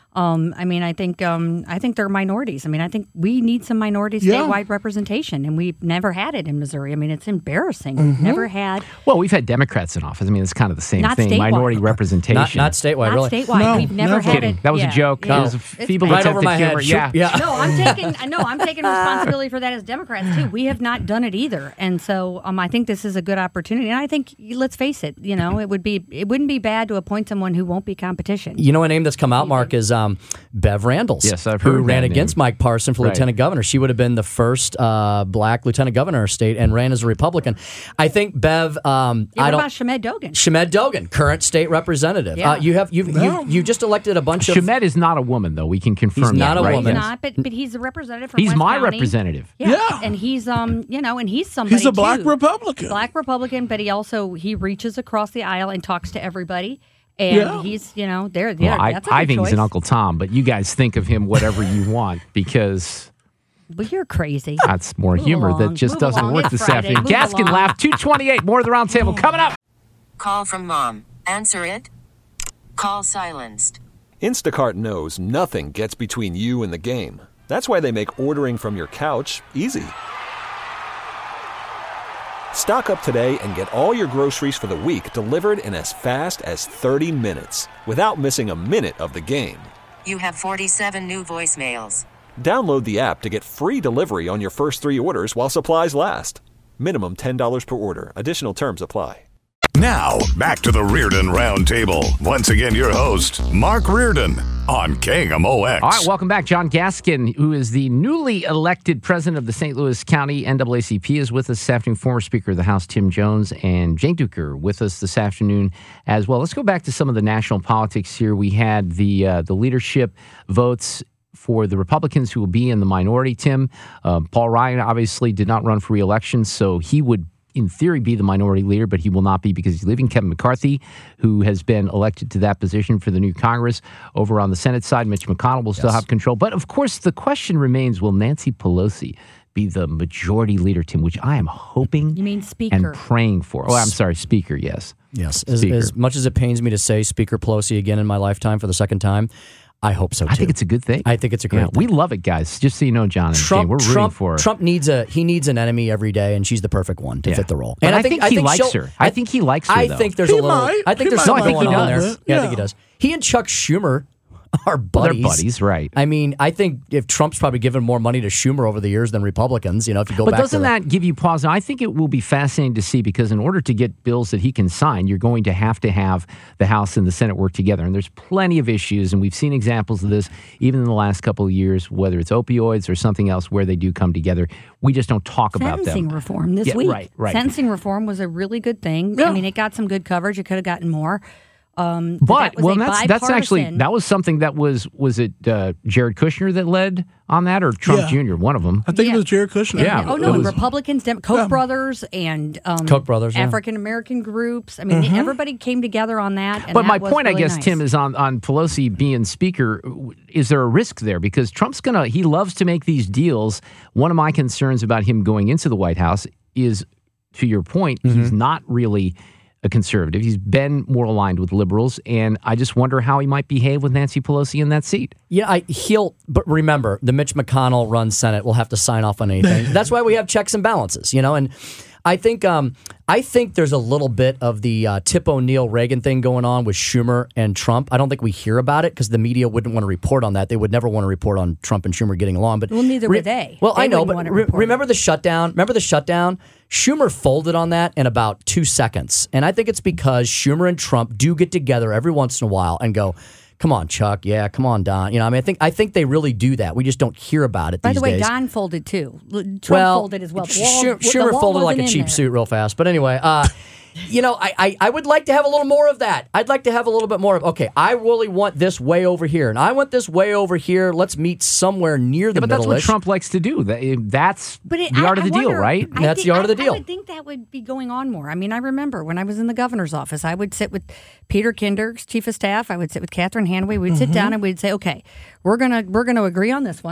Speaker 8: Um, I mean, I think um, I think they're minorities. I mean, I think we need some minority
Speaker 9: Yeah.
Speaker 8: statewide representation, and we've never had it in Missouri. I mean, it's embarrassing. We've
Speaker 9: Mm-hmm.
Speaker 8: never had.
Speaker 6: Well, we've had Democrats in office. I mean, it's kind of the same
Speaker 8: Not
Speaker 6: thing.
Speaker 8: statewide.
Speaker 6: Minority representation.
Speaker 10: Not, not statewide,
Speaker 8: Not
Speaker 10: really.
Speaker 8: statewide.
Speaker 9: No,
Speaker 8: We've never
Speaker 9: never.
Speaker 8: had
Speaker 6: Kidding.
Speaker 8: it.
Speaker 6: That was
Speaker 8: yeah,
Speaker 6: a joke.
Speaker 8: yeah.
Speaker 6: It was a
Speaker 8: It's
Speaker 6: feeble
Speaker 8: bad.
Speaker 10: Right
Speaker 6: attempt
Speaker 10: over my
Speaker 6: at
Speaker 10: head.
Speaker 6: humor.
Speaker 10: Shoot.
Speaker 6: Yeah.
Speaker 10: yeah.
Speaker 8: No, I'm taking no, I'm taking responsibility for that as Democrats too. We have not done it either, and so um, I think this is a good opportunity. And I think, let's face it, you know, it would be it wouldn't be bad to appoint someone who won't be competition.
Speaker 10: You know, a name that's come out, Mark, is um, Bev Randles.
Speaker 6: Yes, I've
Speaker 10: who
Speaker 6: heard
Speaker 10: ran
Speaker 6: that
Speaker 10: against
Speaker 6: name.
Speaker 10: Mike Parson for
Speaker 6: Right.
Speaker 10: lieutenant governor. She would have been the first uh, black lieutenant governor of our state and ran as a Republican. I think Bev. Um,
Speaker 8: Yeah,
Speaker 10: I
Speaker 8: what
Speaker 10: don't.
Speaker 8: about Shamed Dogan?
Speaker 10: Shamed Dogan, current state representative.
Speaker 8: Yeah.
Speaker 10: Uh, you have you you you just elected a bunch of.
Speaker 6: Shamed is not a woman, though. We can confirm
Speaker 10: He's not
Speaker 6: that,
Speaker 10: a
Speaker 6: right?
Speaker 10: woman.
Speaker 8: He's
Speaker 6: Yes.
Speaker 8: not, but but he's a representative from
Speaker 6: He's
Speaker 8: West
Speaker 6: my
Speaker 8: County.
Speaker 6: representative.
Speaker 8: Yeah.
Speaker 9: Yeah.
Speaker 8: and he's um you know, and he's somebody.
Speaker 9: He's a black
Speaker 8: too.
Speaker 9: Republican.
Speaker 8: Black Republican, but he also he reaches across the aisle and talks to everybody. And
Speaker 9: Yeah.
Speaker 8: he's, you know, there. Yeah,
Speaker 6: Well, I,
Speaker 8: that's a good
Speaker 6: I think
Speaker 8: choice.
Speaker 6: he's an Uncle Tom, but you guys think of him whatever you want because
Speaker 8: But you're crazy.
Speaker 6: that's more
Speaker 8: Move
Speaker 6: humor
Speaker 8: along.
Speaker 6: that just
Speaker 8: Move
Speaker 6: doesn't
Speaker 8: along.
Speaker 6: work
Speaker 8: It's
Speaker 6: this
Speaker 8: Friday.
Speaker 6: afternoon.
Speaker 8: Move
Speaker 6: Gaskin
Speaker 8: along.
Speaker 6: laugh. two twenty-eight. More of the roundtable coming up.
Speaker 3: Call from mom. Answer it. Call silenced.
Speaker 5: Instacart knows nothing gets between you and the game. That's why they make ordering from your couch easy. Stock up today and get all your groceries for the week delivered in as fast as thirty minutes without missing a minute of the game.
Speaker 3: You have forty-seven new voicemails.
Speaker 5: Download the app to get free delivery on your first three orders while supplies last. Minimum ten dollars per order. Additional terms apply.
Speaker 2: Now, back to the Reardon Roundtable. Once again, your host, Mark Reardon, on K M O X.
Speaker 6: All right, welcome back. John Gaskin, who is the newly elected president of the Saint Louis County N double A C P, is with us this afternoon. Former Speaker of the House, Tim Jones, and Jane Duker with us this afternoon as well. Let's go back to some of the national politics here. We had the uh, the leadership votes for the Republicans who will be in the minority, Tim. Uh, Paul Ryan obviously did not run for re-election, so he would in theory, be the minority leader, but he will not be because he's leaving. Kevin McCarthy, who has been elected to that position for the new Congress. Over on the Senate side, Mitch McConnell will still
Speaker 10: Yes.
Speaker 6: have control. But, of course, the question remains, will Nancy Pelosi be the majority leader, Tim, which I am hoping
Speaker 8: You mean speaker.
Speaker 6: and praying for. Oh, I'm sorry, speaker, yes.
Speaker 10: Yes, as,
Speaker 6: Speaker.
Speaker 10: as much as it pains me to say Speaker Pelosi again in my lifetime for the second time, I hope so too.
Speaker 6: I think it's a good thing.
Speaker 10: I think it's a great
Speaker 6: Yeah,
Speaker 10: thing.
Speaker 6: we love it, guys. Just so you know, John and
Speaker 10: Trump,
Speaker 6: Jane, we're rooting
Speaker 10: Trump,
Speaker 6: for her.
Speaker 10: Trump needs a he needs an enemy every day, and she's the perfect one to
Speaker 6: Yeah.
Speaker 10: fit the role.
Speaker 6: But
Speaker 10: And
Speaker 6: I think he likes
Speaker 10: she'll-
Speaker 6: her. I think he likes her,
Speaker 10: I
Speaker 6: though.
Speaker 10: think there's
Speaker 9: He
Speaker 10: a little.
Speaker 9: might.
Speaker 10: I think
Speaker 9: He
Speaker 10: there's
Speaker 9: might
Speaker 10: something
Speaker 6: like
Speaker 10: going
Speaker 6: her.
Speaker 10: on there.
Speaker 9: Yeah.
Speaker 10: Yeah, I think he does. He and Chuck Schumer are
Speaker 6: Well, they're
Speaker 10: buddies.
Speaker 6: buddies, right.
Speaker 10: I mean, I think if Trump's probably given more money to Schumer over the years than Republicans, you know, if you go
Speaker 6: But
Speaker 10: back
Speaker 6: doesn't
Speaker 10: to the,
Speaker 6: that give you pause? Now, I think it will be fascinating to see because in order to get bills that he can sign, you're going to have to have the House and the Senate work together. And there's plenty of issues, and we've seen examples of this even in the last couple of years, whether it's opioids or something else where they do come together. We just don't talk about
Speaker 8: Sentencing
Speaker 6: them.
Speaker 8: reform this
Speaker 6: Yeah,
Speaker 8: week.
Speaker 6: right, right.
Speaker 8: Sentencing reform was a really good thing.
Speaker 9: Yeah.
Speaker 8: I mean, it got some good coverage. It could have gotten more. Um,
Speaker 6: But
Speaker 8: that was
Speaker 6: well,
Speaker 8: a
Speaker 6: that's that's actually
Speaker 8: bipartisan-
Speaker 6: that was something that was was it uh, Jared Kushner that led on that or Trump
Speaker 9: Yeah.
Speaker 6: Junior One of them.
Speaker 9: I think
Speaker 8: Yeah.
Speaker 9: it was Jared Kushner.
Speaker 6: Yeah.
Speaker 8: Oh
Speaker 9: It
Speaker 8: no, and
Speaker 9: was-
Speaker 8: Republicans, Dem- Koch
Speaker 9: Yeah.
Speaker 8: brothers, and um,
Speaker 10: Koch brothers, yeah.
Speaker 8: African American groups. I mean, everybody came together on that. And
Speaker 6: But
Speaker 8: that
Speaker 6: my
Speaker 8: was
Speaker 6: point,
Speaker 8: really
Speaker 6: I guess,
Speaker 8: nice.
Speaker 6: Tim, is on, on Pelosi being speaker. Is there a risk there? Because Trump's going to, he loves to make these deals. One of my concerns about him going into the White House is, to your point,
Speaker 10: Mm-hmm.
Speaker 6: he's not really a conservative. He's been more aligned with liberals. And I just wonder how he might behave with Nancy Pelosi in that seat.
Speaker 10: Yeah, I, he'll. But remember, the Mitch McConnell run Senate will have to sign off on anything. That's why we have checks and balances, you know. And I think, um, I think there's a little bit of the uh, Tip O'Neill Reagan thing going on with Schumer and Trump. I don't think we hear about it because the media wouldn't want to report on that. They would never want to report on Trump and Schumer getting along. But
Speaker 8: Well, neither would they.
Speaker 10: Well,
Speaker 8: They
Speaker 10: I know,
Speaker 8: wouldn't
Speaker 10: but
Speaker 8: want to
Speaker 10: re-
Speaker 8: report
Speaker 10: remember
Speaker 8: it.
Speaker 10: the shutdown. Remember the shutdown. Schumer folded on that in about two seconds, and I think it's because Schumer and Trump do get together every once in a while and go, "Come on, Chuck. Yeah, come on, Don." You know, I mean, I think I think they really do that. We just don't hear about it
Speaker 8: By
Speaker 10: these
Speaker 8: the way,
Speaker 10: days.
Speaker 8: Don folded too. L- Trump
Speaker 10: well,
Speaker 8: folded as well. The
Speaker 10: Sch-
Speaker 8: wall- the
Speaker 10: Schumer
Speaker 8: wall
Speaker 10: folded like a
Speaker 8: wasn't in
Speaker 10: cheap
Speaker 8: there.
Speaker 10: suit real fast. But anyway, uh, you know, I, I, I would like to have a little more of that. I'd like to have a little bit more of, okay, I really want this way over here, and I want this way over here. Let's meet somewhere near the
Speaker 6: Yeah, but that's what
Speaker 10: middle-ish.
Speaker 6: Trump likes to do. That, that's
Speaker 8: But it,
Speaker 6: the
Speaker 8: I-
Speaker 6: art of
Speaker 8: I
Speaker 6: the deal,
Speaker 8: wonder-
Speaker 6: right?
Speaker 8: I
Speaker 10: That's
Speaker 8: think-
Speaker 10: the art of
Speaker 8: I-
Speaker 10: the deal.
Speaker 8: I would think that would be going on more. I mean, I remember when I was in the governor's office, I would sit with Peter Kinder, chief of staff. I would sit with Catherine Hanway. We'd sit down and we'd say, "Okay, we're gonna we're gonna agree on this one.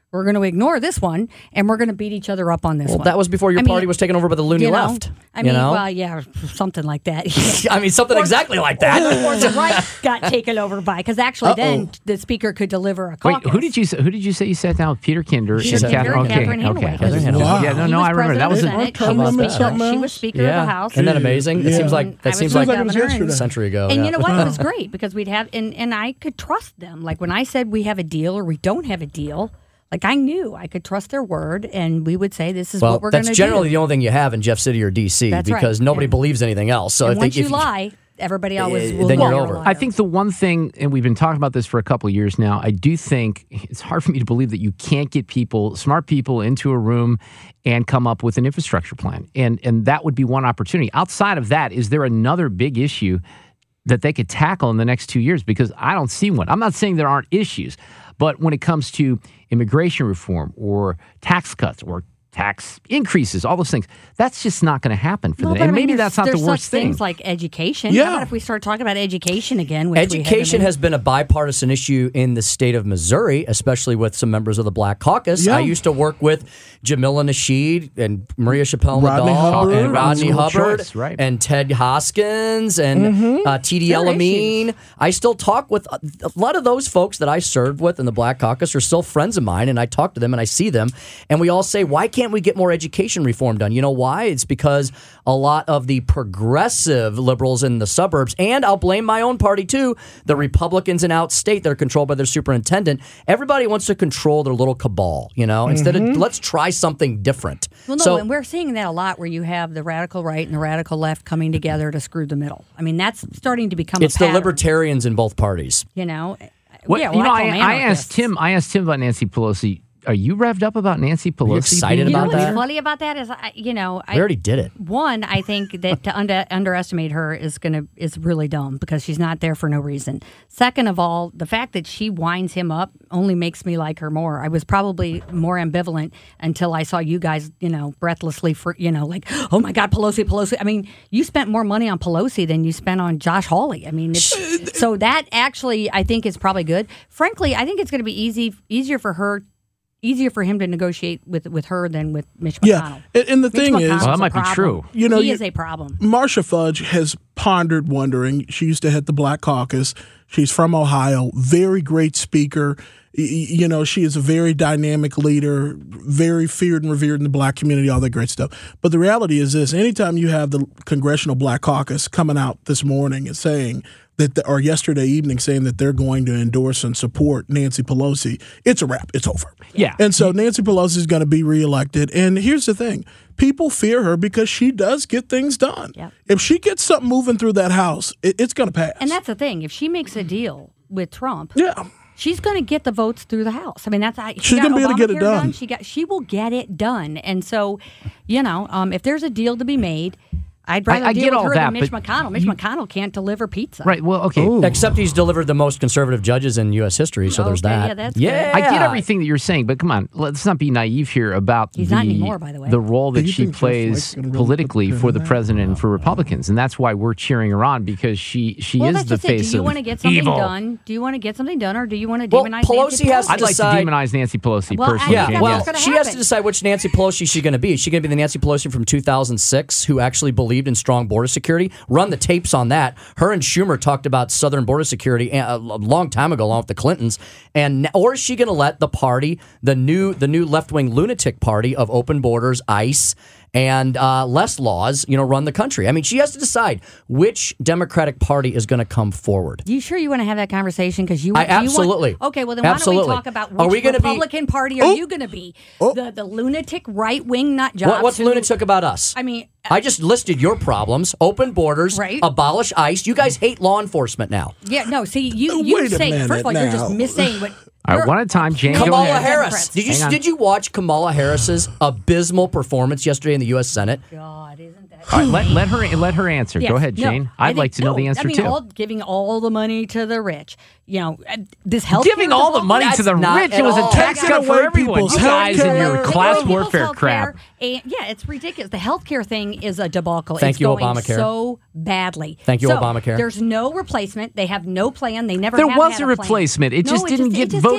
Speaker 8: We're going to ignore this one, and we're going to beat each other up on this
Speaker 10: Well,
Speaker 8: one.
Speaker 10: that was before your
Speaker 8: I mean,
Speaker 10: party was taken over by the loony
Speaker 8: you know,
Speaker 10: left.
Speaker 8: I mean,
Speaker 10: you know?
Speaker 8: well, yeah, something like that.
Speaker 10: I mean, something
Speaker 8: Or-
Speaker 10: exactly like that.
Speaker 8: Or the right got taken over by, because actually then the speaker could deliver a
Speaker 6: Wait,
Speaker 8: caucus.
Speaker 6: who did you say, who did you say you sat down with? Peter Kinder
Speaker 8: Peter
Speaker 6: and
Speaker 8: Kinder
Speaker 6: Catherine.
Speaker 8: and
Speaker 6: Okay,
Speaker 8: Catherine
Speaker 6: okay.
Speaker 8: Hanaway.
Speaker 6: Catherine Hanaway.
Speaker 9: Wow.
Speaker 6: Yeah, no,
Speaker 8: He
Speaker 6: no,
Speaker 8: was
Speaker 6: I remember that was.
Speaker 8: president
Speaker 6: A,
Speaker 8: of the Senate. She was,
Speaker 9: Miss
Speaker 8: speaker,
Speaker 9: Mouse?
Speaker 8: she was Speaker
Speaker 10: yeah.
Speaker 8: of the House.
Speaker 10: Isn't that amazing? It
Speaker 9: Yeah.
Speaker 10: seems like
Speaker 8: I
Speaker 10: that
Speaker 8: was
Speaker 10: seems
Speaker 8: the
Speaker 10: like
Speaker 9: like it was
Speaker 8: governor, and-
Speaker 9: yesterday.
Speaker 10: a century ago.
Speaker 8: And
Speaker 10: yeah.
Speaker 8: you know what? It was great because we'd have, and, and I could trust them. Like when I said we have a deal or we don't have a deal, like I knew I could trust their word, and we would say this is
Speaker 10: well,
Speaker 8: what we're going
Speaker 10: that's
Speaker 8: to do.
Speaker 10: generally the only thing you have in Jeff City or D C
Speaker 8: That's right.
Speaker 10: because nobody
Speaker 8: Yeah.
Speaker 10: believes anything else. So
Speaker 8: and
Speaker 10: I think
Speaker 8: once you
Speaker 10: if
Speaker 8: lie, everybody always
Speaker 10: Eh,
Speaker 8: will
Speaker 10: then
Speaker 8: know
Speaker 10: you're
Speaker 8: you're
Speaker 10: over.
Speaker 8: a liar.
Speaker 6: I think the one thing, and we've been talking about this for a couple of years now, I do think it's hard for me to believe that you can't get people, smart people, into a room and come up with an infrastructure plan. And and that would be one opportunity. Outside of that, is there another big issue that they could tackle in the next two years? Because I don't see one. I'm not saying there aren't issues, but when it comes to immigration reform or tax cuts or tax increases, all those things, that's just not going to happen for
Speaker 8: Well,
Speaker 6: them.
Speaker 8: but
Speaker 6: And
Speaker 8: I mean,
Speaker 6: maybe
Speaker 8: there's-
Speaker 6: that's not the
Speaker 8: there's
Speaker 6: worst
Speaker 8: such
Speaker 6: thing.
Speaker 8: things like education.
Speaker 9: Yeah.
Speaker 8: How about if we start talking about education again? Which
Speaker 10: Education
Speaker 8: we
Speaker 10: has been a bipartisan issue in the state of Missouri, especially with some members of the Black Caucus.
Speaker 9: Yeah.
Speaker 10: I used to work with Jamila Nasheed and Maria Chappelle
Speaker 9: Rodney
Speaker 10: Nadal
Speaker 9: Hubbard.
Speaker 10: and Rodney
Speaker 6: School
Speaker 10: Hubbard
Speaker 6: choice, right.
Speaker 10: and Ted Hoskins and
Speaker 9: Mm-hmm.
Speaker 10: uh, T D
Speaker 8: There are
Speaker 10: Elamine. I still talk with a, a lot of those folks that I served with in the Black Caucus are still friends of mine, and I talk to them and I see them, and we all say, why can't we get more education reform done? You know why? It's because a lot of the progressive liberals in the suburbs, and I'll blame my own party too, the Republicans in outstate that are controlled by their superintendent, everybody wants to control their little cabal, you know, instead of let's try something different.
Speaker 8: Well, no,
Speaker 10: so,
Speaker 8: and we're seeing that a lot where you have the radical right and the radical left coming together to screw the middle. I mean, that's starting to become
Speaker 10: it's
Speaker 8: a
Speaker 10: the
Speaker 8: pattern,
Speaker 10: libertarians in both parties.
Speaker 8: You know?
Speaker 6: What,
Speaker 8: yeah,
Speaker 6: you
Speaker 8: well,
Speaker 6: know,
Speaker 8: I,
Speaker 6: I,
Speaker 8: call them
Speaker 6: I
Speaker 8: anarchists.
Speaker 6: asked Tim. I asked Tim about Nancy Pelosi. Are you revved up about Nancy Pelosi?
Speaker 10: excited
Speaker 6: being
Speaker 8: You know
Speaker 10: about
Speaker 8: what's
Speaker 10: that?
Speaker 8: funny about that is, I, you know, I
Speaker 10: We already did it.
Speaker 8: One, I think that to under, underestimate her is gonna is really dumb because she's not there for no reason. Second of all, the fact that she winds him up only makes me like her more. I was probably more ambivalent until I saw you guys, you know, breathlessly for you know, like, oh my God, Pelosi, Pelosi. I mean, you spent more money on Pelosi than you spent on Josh Hawley. I mean, it's, so that actually I think is probably good. Frankly, I think it's going to be easy easier for her. Easier for him to negotiate with, with her than with Mitch McConnell.
Speaker 9: Yeah, and, and the
Speaker 8: Mitch
Speaker 9: thing is,
Speaker 8: McConnell's
Speaker 6: Well, that
Speaker 8: a
Speaker 6: might be
Speaker 8: problem.
Speaker 6: true.
Speaker 9: You know,
Speaker 8: he
Speaker 9: you-
Speaker 8: is a problem.
Speaker 9: Marsha Fudge has pondered, wondering. She used to head the Black Caucus. She's from Ohio. Very great speaker. Y- y- You know, she is a very dynamic leader, very feared and revered in the Black community, all that great stuff. But the reality is this: anytime you have the Congressional Black Caucus coming out this morning and saying that, the, or yesterday evening saying that they're going to endorse and support Nancy Pelosi, it's a wrap. It's over.
Speaker 6: Yeah.
Speaker 9: And so Nancy Pelosi is going to be reelected. And here's the thing. People fear her because she does get things done.
Speaker 8: Yep.
Speaker 9: If she gets something moving through that house, it, it's going to pass.
Speaker 8: And that's the thing. If she makes a deal with Trump,
Speaker 9: yeah.
Speaker 8: she's going to get the votes through the House. I mean, that's she
Speaker 9: She's
Speaker 8: got
Speaker 9: gonna be able to get it
Speaker 8: Obamacare
Speaker 9: done.
Speaker 8: She got. She will get it done. And so, you know, um, if there's a deal to be made, I'd rather
Speaker 6: I- I
Speaker 8: deal
Speaker 6: get
Speaker 8: with
Speaker 6: all
Speaker 8: her
Speaker 6: that,
Speaker 8: than Mitch
Speaker 6: but
Speaker 8: McConnell. Mitch
Speaker 6: you-
Speaker 8: McConnell can't deliver pizza.
Speaker 6: Right. Well, okay.
Speaker 10: Except he's delivered the most conservative judges in U S history, so there's
Speaker 8: Okay,
Speaker 10: that.
Speaker 8: yeah, that's
Speaker 10: yeah.
Speaker 8: good.
Speaker 6: I get everything that you're saying, but come on, let's not be naive here about
Speaker 8: He's
Speaker 6: the,
Speaker 8: not anymore, by the way.
Speaker 6: the role that
Speaker 9: Do you
Speaker 6: she
Speaker 9: think Jeff
Speaker 6: plays
Speaker 9: Flake's gonna really
Speaker 6: politically
Speaker 9: put the
Speaker 6: for
Speaker 9: pin
Speaker 6: the
Speaker 9: in that?
Speaker 6: president and for Republicans, and that's why we're cheering her on because she she
Speaker 8: Well,
Speaker 6: is
Speaker 8: that's
Speaker 6: the
Speaker 8: just it.
Speaker 6: face
Speaker 8: Do you
Speaker 6: of
Speaker 8: want to get something
Speaker 6: evil.
Speaker 8: done? Do you want to get something done, or do you want to
Speaker 10: Well,
Speaker 8: demonize
Speaker 10: Pelosi
Speaker 8: Nancy
Speaker 10: has to
Speaker 6: I'd like
Speaker 10: decide-
Speaker 6: to demonize Nancy Pelosi
Speaker 8: Well, I
Speaker 6: personally.
Speaker 10: Yeah,
Speaker 8: think
Speaker 6: Jen,
Speaker 10: well,
Speaker 8: that's gonna
Speaker 10: she has to
Speaker 8: happen.
Speaker 10: decide which Nancy Pelosi she's going to be. Is she going to be the Nancy Pelosi from two thousand six who actually believed in strong border security? Run the tapes on that. Her and Schumer talked about southern border security a a long time ago, along with the Clintons. And or is she going to let the party, the new the new left wing lunatic party of open borders, ICE, and uh, less laws, you know, run the country? I mean, she has to decide which Democratic Party is going to come forward.
Speaker 8: You sure you want to have that conversation? Because you,
Speaker 10: I
Speaker 8: do you want-
Speaker 10: absolutely.
Speaker 8: okay, well then
Speaker 10: Absolutely.
Speaker 8: why don't we talk about which
Speaker 10: Are we gonna be-
Speaker 8: Republican Party are
Speaker 9: Oh.
Speaker 8: you going to be?
Speaker 9: Oh.
Speaker 8: The the lunatic right wing nut jobs.
Speaker 10: What, what's
Speaker 8: who-
Speaker 10: lunatic about us?
Speaker 8: I mean,
Speaker 10: I just listed your problems: open borders,
Speaker 8: Right.
Speaker 10: abolish ICE. You guys hate law enforcement now.
Speaker 8: yeah, no. See, you you
Speaker 9: Wait a
Speaker 8: say
Speaker 9: minute
Speaker 8: first of all, you're just
Speaker 9: now.
Speaker 8: missaying what.
Speaker 6: All right,
Speaker 8: you're-
Speaker 6: one at a time, Jane. Go
Speaker 10: Kamala
Speaker 6: ahead.
Speaker 10: Harris.
Speaker 8: Democrats.
Speaker 10: Did you
Speaker 6: Hang on.
Speaker 10: did you watch Kamala Harris's abysmal performance yesterday in the U S Senate?
Speaker 8: God, isn't that?
Speaker 6: All right, let, let her let her answer.
Speaker 8: Yes,
Speaker 6: Go ahead,
Speaker 8: no,
Speaker 6: Jane.
Speaker 8: I
Speaker 6: I'd
Speaker 8: think-
Speaker 6: like to know
Speaker 8: no,
Speaker 6: the answer
Speaker 8: I mean,
Speaker 6: too.
Speaker 8: all, giving all the money to the rich. You know, uh, this health
Speaker 6: Giving all the money to the
Speaker 10: not
Speaker 6: rich.
Speaker 10: at
Speaker 6: It was a
Speaker 10: all.
Speaker 6: tax
Speaker 9: Taking
Speaker 6: cut for
Speaker 9: away
Speaker 6: everyone.
Speaker 9: people's
Speaker 6: You guys and your
Speaker 9: healthcare.
Speaker 6: class
Speaker 8: Taking people's
Speaker 6: warfare
Speaker 8: health
Speaker 6: crap.
Speaker 8: care, and yeah, it's ridiculous. The healthcare thing is a debacle.
Speaker 10: Thank
Speaker 8: it's
Speaker 10: you,
Speaker 8: going
Speaker 10: Obamacare.
Speaker 8: so badly.
Speaker 10: Thank you,
Speaker 8: So,
Speaker 10: Obamacare.
Speaker 8: There's no replacement. They have no plan. They never
Speaker 6: There
Speaker 8: have
Speaker 6: was
Speaker 8: had
Speaker 6: a
Speaker 8: plan.
Speaker 6: replacement. It
Speaker 8: No,
Speaker 6: just didn't get
Speaker 8: it just
Speaker 6: voted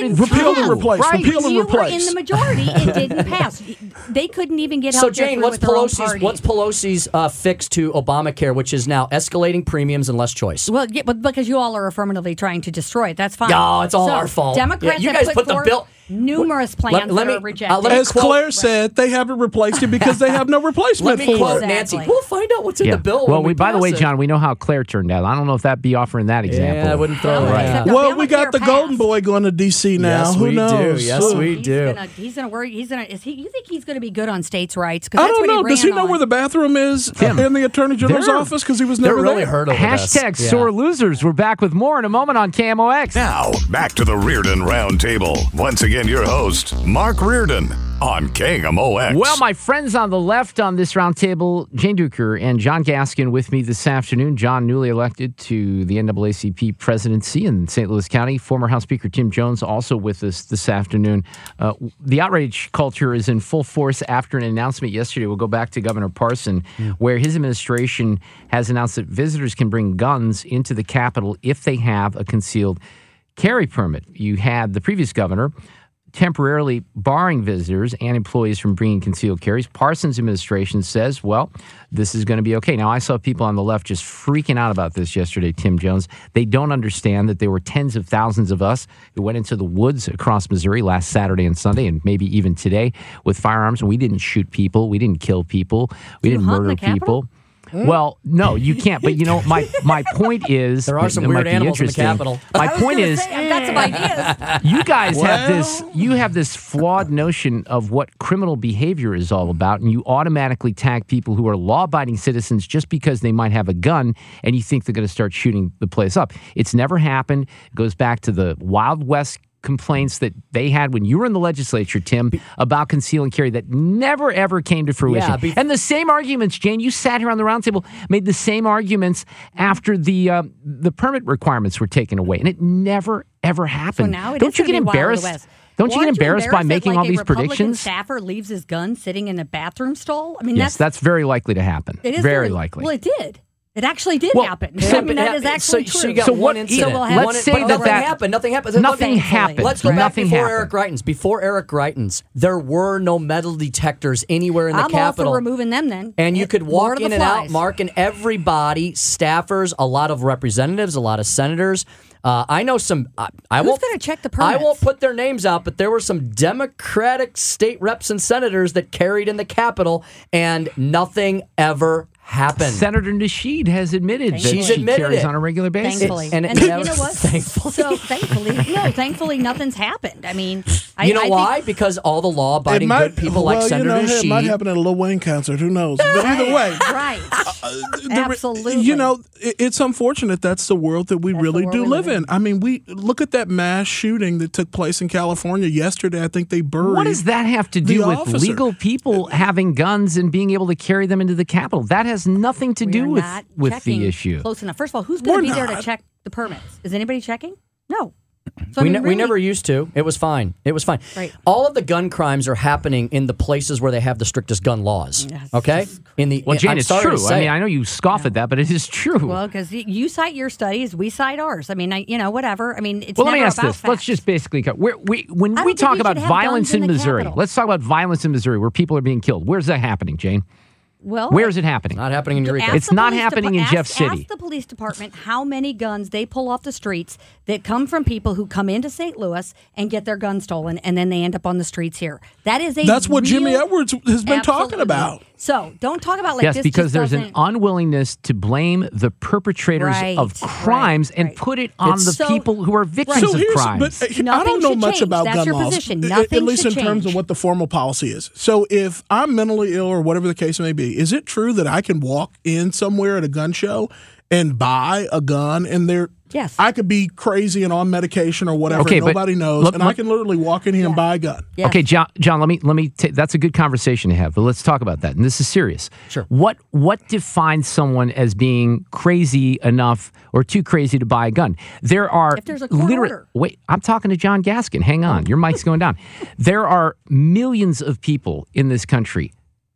Speaker 6: voted
Speaker 9: Repeal
Speaker 6: through.
Speaker 9: and replace.
Speaker 6: Right.
Speaker 9: Repeal and
Speaker 8: you were
Speaker 9: replace.
Speaker 8: in the majority. It didn't pass. They couldn't even get
Speaker 10: So
Speaker 8: healthcare
Speaker 10: Jane,
Speaker 8: through
Speaker 10: what's
Speaker 8: with their own
Speaker 10: Pelosi's
Speaker 8: party.
Speaker 10: what's Pelosi's uh, fix to Obamacare, which is now escalating premiums and less choice?
Speaker 8: Well, yeah, but because you all are affirmatively trying to destroy it, that's fine.
Speaker 10: No, it's all
Speaker 8: So,
Speaker 10: our fault.
Speaker 8: Democrats
Speaker 10: Yeah, you
Speaker 8: have
Speaker 10: guys
Speaker 8: put
Speaker 10: put the
Speaker 8: forth
Speaker 10: bill-
Speaker 8: numerous plans
Speaker 10: Let- let
Speaker 8: that
Speaker 10: me-
Speaker 8: are
Speaker 10: uh,
Speaker 8: rejected.
Speaker 10: let me
Speaker 9: As
Speaker 10: quote-
Speaker 9: Claire said, they haven't replaced it because they have no replacement
Speaker 10: Let me
Speaker 9: for
Speaker 10: quote
Speaker 9: it.
Speaker 10: Nancy.
Speaker 8: Exactly.
Speaker 10: We'll find out what's in
Speaker 6: Yeah.
Speaker 10: the bill.
Speaker 6: Well,
Speaker 10: when we,
Speaker 6: we, by the
Speaker 10: pass
Speaker 6: way,
Speaker 10: it.
Speaker 6: John, we know how Claire turned out. I don't know if that'd be offering that example.
Speaker 10: Yeah, I wouldn't throw
Speaker 8: Well,
Speaker 10: that
Speaker 8: except
Speaker 10: out.
Speaker 9: Well, we got the
Speaker 8: Obamacare
Speaker 9: Golden
Speaker 8: passed.
Speaker 9: Boy going to D C now.
Speaker 10: Yes,
Speaker 9: Who
Speaker 10: we do.
Speaker 9: knows?
Speaker 10: Yes,
Speaker 9: Ooh.
Speaker 10: we
Speaker 8: he's
Speaker 10: do.
Speaker 8: Gonna, he's gonna worry. He's gonna. Is he? You think he's gonna be good on states' rights? 'Cause
Speaker 9: I
Speaker 8: that's
Speaker 9: don't
Speaker 8: what
Speaker 9: know.
Speaker 8: He
Speaker 9: Does he
Speaker 8: ran
Speaker 9: know
Speaker 8: on.
Speaker 9: where the bathroom is
Speaker 6: Tim,
Speaker 9: in the Attorney General's
Speaker 6: they're-
Speaker 9: office? Because he was
Speaker 10: They're
Speaker 9: never
Speaker 10: really
Speaker 9: there.
Speaker 10: hurt over
Speaker 6: Hashtag
Speaker 10: this.
Speaker 6: sore
Speaker 10: Yeah.
Speaker 6: losers. We're back with more in a moment on K M O X.
Speaker 2: Now, back to the Reardon Roundtable. Once again, your host, Mark Reardon, on K M O X.
Speaker 6: Well, my friends on the left on this roundtable, Jane Duker and John Gaskin with me this afternoon. John, newly elected to the N double A C P presidency in Saint Louis County. Former House Speaker Tim Jones also with us this afternoon. Uh, the outrage culture is in full force after an announcement yesterday. We'll go back to Governor Parson, mm. where his administration has announced that visitors can bring guns into the Capitol if they have a concealed carry permit. You had the previous governor temporarily barring visitors and employees from bringing concealed carries. Parsons' administration says, well, this is going to be okay. Now, I saw people on the left just freaking out about this yesterday, Tim Jones. They don't understand that there were tens of thousands of us who went into the woods across Missouri last Saturday and Sunday, and maybe even today, with firearms, and we didn't shoot people. We didn't kill people. We
Speaker 8: You
Speaker 6: didn't
Speaker 8: hunt in
Speaker 6: murder
Speaker 8: the Capitol?
Speaker 6: people. Well, no, you can't. But you know, my my point is,
Speaker 10: There are some
Speaker 6: it might
Speaker 10: weird
Speaker 6: be
Speaker 10: animals in the
Speaker 6: interesting.
Speaker 10: Capitol.
Speaker 6: My
Speaker 8: I was
Speaker 6: point
Speaker 8: gonna
Speaker 6: is,
Speaker 8: say, I've got some ideas.
Speaker 6: you guys have
Speaker 9: Well-
Speaker 6: this you have this flawed notion of what criminal behavior is all about, and you automatically tag people who are law-abiding citizens just because they might have a gun, and you think they're going to start shooting the place up. It's never happened. It goes back to the Wild West complaints that they had when you were in the legislature, Tim, about conceal and carry that never, ever came to fruition.
Speaker 10: Yeah, be-
Speaker 6: and the same arguments, Jane, you sat here on the roundtable, made the same arguments after the uh, the permit requirements were taken away, and it never, ever happened.
Speaker 8: So now it
Speaker 6: Don't
Speaker 8: is
Speaker 6: you
Speaker 8: gonna
Speaker 6: get
Speaker 8: be Wild
Speaker 6: embarrassed?
Speaker 8: West.
Speaker 6: Don't you
Speaker 8: Well,
Speaker 6: get
Speaker 8: aren't
Speaker 6: embarrassed by
Speaker 8: that,
Speaker 6: making
Speaker 8: like,
Speaker 6: all
Speaker 8: a
Speaker 6: these
Speaker 8: Republican
Speaker 6: predictions?
Speaker 8: staffer leaves his gun sitting in a bathroom stall. I mean,
Speaker 6: Yes,
Speaker 8: that's
Speaker 6: that's very likely to happen.
Speaker 8: it is
Speaker 6: very likely.
Speaker 8: Well, it did. It actually did
Speaker 6: Well,
Speaker 8: happen.
Speaker 6: so-
Speaker 8: I mean, that is
Speaker 10: so,
Speaker 8: actually
Speaker 10: so
Speaker 8: true.
Speaker 10: you got
Speaker 6: So
Speaker 10: one
Speaker 6: what-
Speaker 10: incident.
Speaker 8: So we'll have-
Speaker 10: One-
Speaker 6: let's say
Speaker 10: but
Speaker 6: that
Speaker 10: nothing
Speaker 6: that-
Speaker 10: happened. Nothing happened.
Speaker 6: Nothing
Speaker 10: Look-
Speaker 6: happened.
Speaker 10: Let's go
Speaker 6: Nothing
Speaker 10: back before
Speaker 6: happened.
Speaker 10: Eric Greitens. Before Eric Greitens, there were no metal detectors anywhere in the
Speaker 8: I'm
Speaker 10: Capitol.
Speaker 8: all for removing them then.
Speaker 10: And you
Speaker 8: It-
Speaker 10: could
Speaker 8: Lord
Speaker 10: walk
Speaker 8: of
Speaker 10: in
Speaker 8: the
Speaker 10: and out,
Speaker 8: Flies.
Speaker 10: marking everybody, staffers, a lot of representatives, a lot of senators. Uh, I know some. I, I
Speaker 8: Who's
Speaker 10: won't
Speaker 8: gonna check the
Speaker 10: I
Speaker 8: permits?
Speaker 10: won't put their names out, but there were some Democratic state reps and senators that carried in the Capitol, and nothing ever happened.
Speaker 6: Senator Nasheed has admitted that
Speaker 10: She's
Speaker 6: she
Speaker 10: admitted
Speaker 6: carries
Speaker 10: it.
Speaker 6: on a regular basis.
Speaker 8: Thankfully,
Speaker 10: and
Speaker 8: and,
Speaker 10: it
Speaker 8: you
Speaker 10: never-
Speaker 8: know what?
Speaker 10: thankfully.
Speaker 8: So thankfully, no, thankfully, nothing's happened. I mean, I,
Speaker 10: You know
Speaker 8: I
Speaker 10: why?
Speaker 8: Think,
Speaker 10: because all the law-abiding
Speaker 9: might-
Speaker 10: good people
Speaker 9: well,
Speaker 10: like Senator
Speaker 9: you know, it might
Speaker 10: Nasheed.
Speaker 9: happen at a Lil Wayne concert. Who knows? But either way,
Speaker 8: right?
Speaker 9: the-
Speaker 8: Absolutely.
Speaker 9: You know, it, it's unfortunate that's the world that we
Speaker 8: That's
Speaker 9: really
Speaker 8: the world
Speaker 9: do
Speaker 8: we
Speaker 9: live
Speaker 8: live
Speaker 9: in.
Speaker 8: in.
Speaker 9: I mean, we look at that mass shooting that took place in California yesterday. I think they buried.
Speaker 6: What does that have to
Speaker 9: the
Speaker 6: do with
Speaker 9: officer.
Speaker 6: legal people having guns and being able to carry them into the Capitol? That has nothing to
Speaker 8: We
Speaker 6: do
Speaker 8: are
Speaker 6: with,
Speaker 8: not
Speaker 6: with
Speaker 8: checking
Speaker 6: the issue.
Speaker 8: Close enough. First of all, who's going
Speaker 9: We're
Speaker 8: to be there to
Speaker 9: not.
Speaker 8: check the permits? Is anybody checking? No. So, I
Speaker 10: We,
Speaker 8: mean,
Speaker 10: ne- we
Speaker 8: really-
Speaker 10: never used to. It was fine. It was fine.
Speaker 8: Right.
Speaker 10: All of the gun crimes are happening in the places where they have the strictest gun laws.
Speaker 8: Yes.
Speaker 10: Okay. In the
Speaker 6: Well, Jane,
Speaker 10: I'm
Speaker 6: it's
Speaker 10: sorry
Speaker 6: true.
Speaker 10: to say
Speaker 6: I mean,
Speaker 10: it.
Speaker 6: I know you scoff at that, but it is true.
Speaker 8: Well, because you cite your studies, we cite ours. I mean, I, you know, whatever. I mean, it's
Speaker 6: Well, let
Speaker 8: never
Speaker 6: me ask
Speaker 8: about
Speaker 6: this.
Speaker 8: facts.
Speaker 6: Let's just basically cut. Where, we, when
Speaker 8: I
Speaker 6: we
Speaker 8: don't think
Speaker 6: talk
Speaker 8: we
Speaker 6: about
Speaker 8: should have
Speaker 6: violence
Speaker 8: guns in
Speaker 6: in
Speaker 8: the
Speaker 6: Missouri,
Speaker 8: Capitol.
Speaker 6: let's talk about violence in Missouri where people are being killed. Where's that happening, Jane?
Speaker 8: Well,
Speaker 6: Where is it happening?
Speaker 10: not happening in Eureka.
Speaker 8: Ask
Speaker 6: It's
Speaker 8: the
Speaker 6: not
Speaker 8: police
Speaker 6: happening
Speaker 8: depa-
Speaker 6: in
Speaker 8: ask-
Speaker 6: Jeff City.
Speaker 8: Ask the police department how many guns they pull off the streets that come from people who come into Saint Louis and get their guns stolen, and then they end up on the streets here. That is a
Speaker 9: That's what
Speaker 8: real-
Speaker 9: Jimmy Edwards has been talking
Speaker 8: Absolutely.
Speaker 9: about.
Speaker 8: So don't talk about like
Speaker 6: Yes,
Speaker 8: this.
Speaker 6: because
Speaker 8: just
Speaker 6: there's an
Speaker 8: doesn't-
Speaker 6: unwillingness to blame the perpetrators
Speaker 8: Right,
Speaker 6: of crimes
Speaker 8: right,
Speaker 6: and
Speaker 8: right.
Speaker 6: put it on
Speaker 10: It's-
Speaker 6: the
Speaker 8: So-
Speaker 6: people who are victims
Speaker 9: So
Speaker 6: of
Speaker 9: here's,
Speaker 6: crimes.
Speaker 9: but uh, I
Speaker 8: Nothing
Speaker 9: don't know
Speaker 8: should
Speaker 9: much
Speaker 8: change.
Speaker 9: about
Speaker 8: That's
Speaker 9: gun
Speaker 8: your
Speaker 9: laws,
Speaker 8: position.
Speaker 9: a-
Speaker 8: Nothing
Speaker 9: at least in
Speaker 8: should
Speaker 9: terms of
Speaker 8: change.
Speaker 9: what the formal policy is. So if I'm mentally ill or whatever the case may be, is it true that I can walk in somewhere at a gun show and buy a gun and there?
Speaker 8: Yes.
Speaker 9: I could be crazy and on medication or whatever.
Speaker 6: Okay, but
Speaker 9: nobody knows,
Speaker 6: look-
Speaker 9: and I
Speaker 6: look-
Speaker 9: can literally walk in here and buy a gun.
Speaker 8: Yes.
Speaker 6: Okay, John. John, let me let me. ta- that's a good conversation to have, but let's talk about that. And this is serious.
Speaker 10: Sure.
Speaker 6: What what defines someone as being crazy enough or too crazy to buy a gun? There are
Speaker 8: If there's a court
Speaker 6: literally.
Speaker 8: order.
Speaker 6: Wait, I'm talking to John Gaskin. Hang on, your mic's going down. There are millions of people in this country.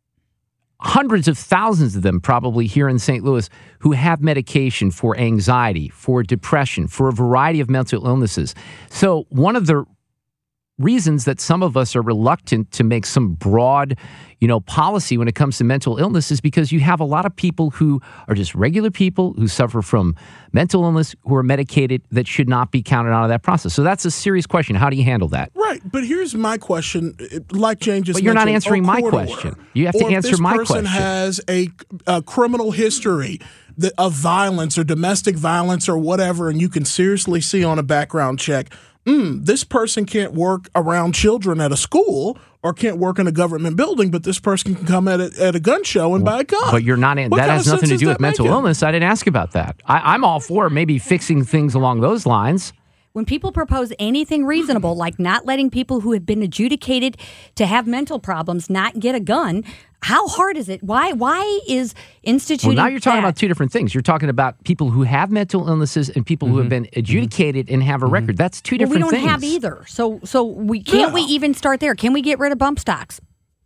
Speaker 6: Hundreds of thousands of them probably here in Saint Louis who have medication for anxiety, for depression, for a variety of mental illnesses. So one of the reasons that some of us are reluctant to make some broad, you know, policy when it comes to mental illness is because you have a lot of people who are just regular people who suffer from mental illness who are medicated that should not be counted out of that process. So that's a serious question. How do you handle that?
Speaker 9: Right, but here's my question. Like Jane just
Speaker 6: But you're not
Speaker 9: mentioned,
Speaker 6: answering
Speaker 9: a
Speaker 6: my
Speaker 9: corridor,
Speaker 6: question. You have to
Speaker 9: or if
Speaker 6: answer
Speaker 9: this
Speaker 6: my
Speaker 9: person
Speaker 6: question.
Speaker 9: has a, a criminal history that, of violence or domestic violence or whatever, and you can seriously see on a background check, mm, this person can't work around children at a school or can't work in a government building, but this person can come at a, at a gun show and buy a gun.
Speaker 6: But you're not.
Speaker 9: What
Speaker 6: That
Speaker 9: kind
Speaker 6: has
Speaker 9: of
Speaker 6: nothing
Speaker 9: sense
Speaker 6: to
Speaker 9: is
Speaker 6: do
Speaker 9: that
Speaker 6: with mental
Speaker 9: making?
Speaker 6: illness. I didn't ask about that. I, I'm all for maybe fixing things along those lines.
Speaker 8: When people propose anything reasonable, like not letting people who have been adjudicated to have mental problems not get a gun, how hard is it? Why Why is instituting
Speaker 6: Well, now you're talking
Speaker 8: that?
Speaker 6: about two different things. You're talking about people who have mental illnesses and people who have been adjudicated and have a record. That's two
Speaker 8: Well,
Speaker 6: different
Speaker 8: we don't
Speaker 6: things.
Speaker 8: have either. So so we can't we even start there? Can we get rid of bump stocks?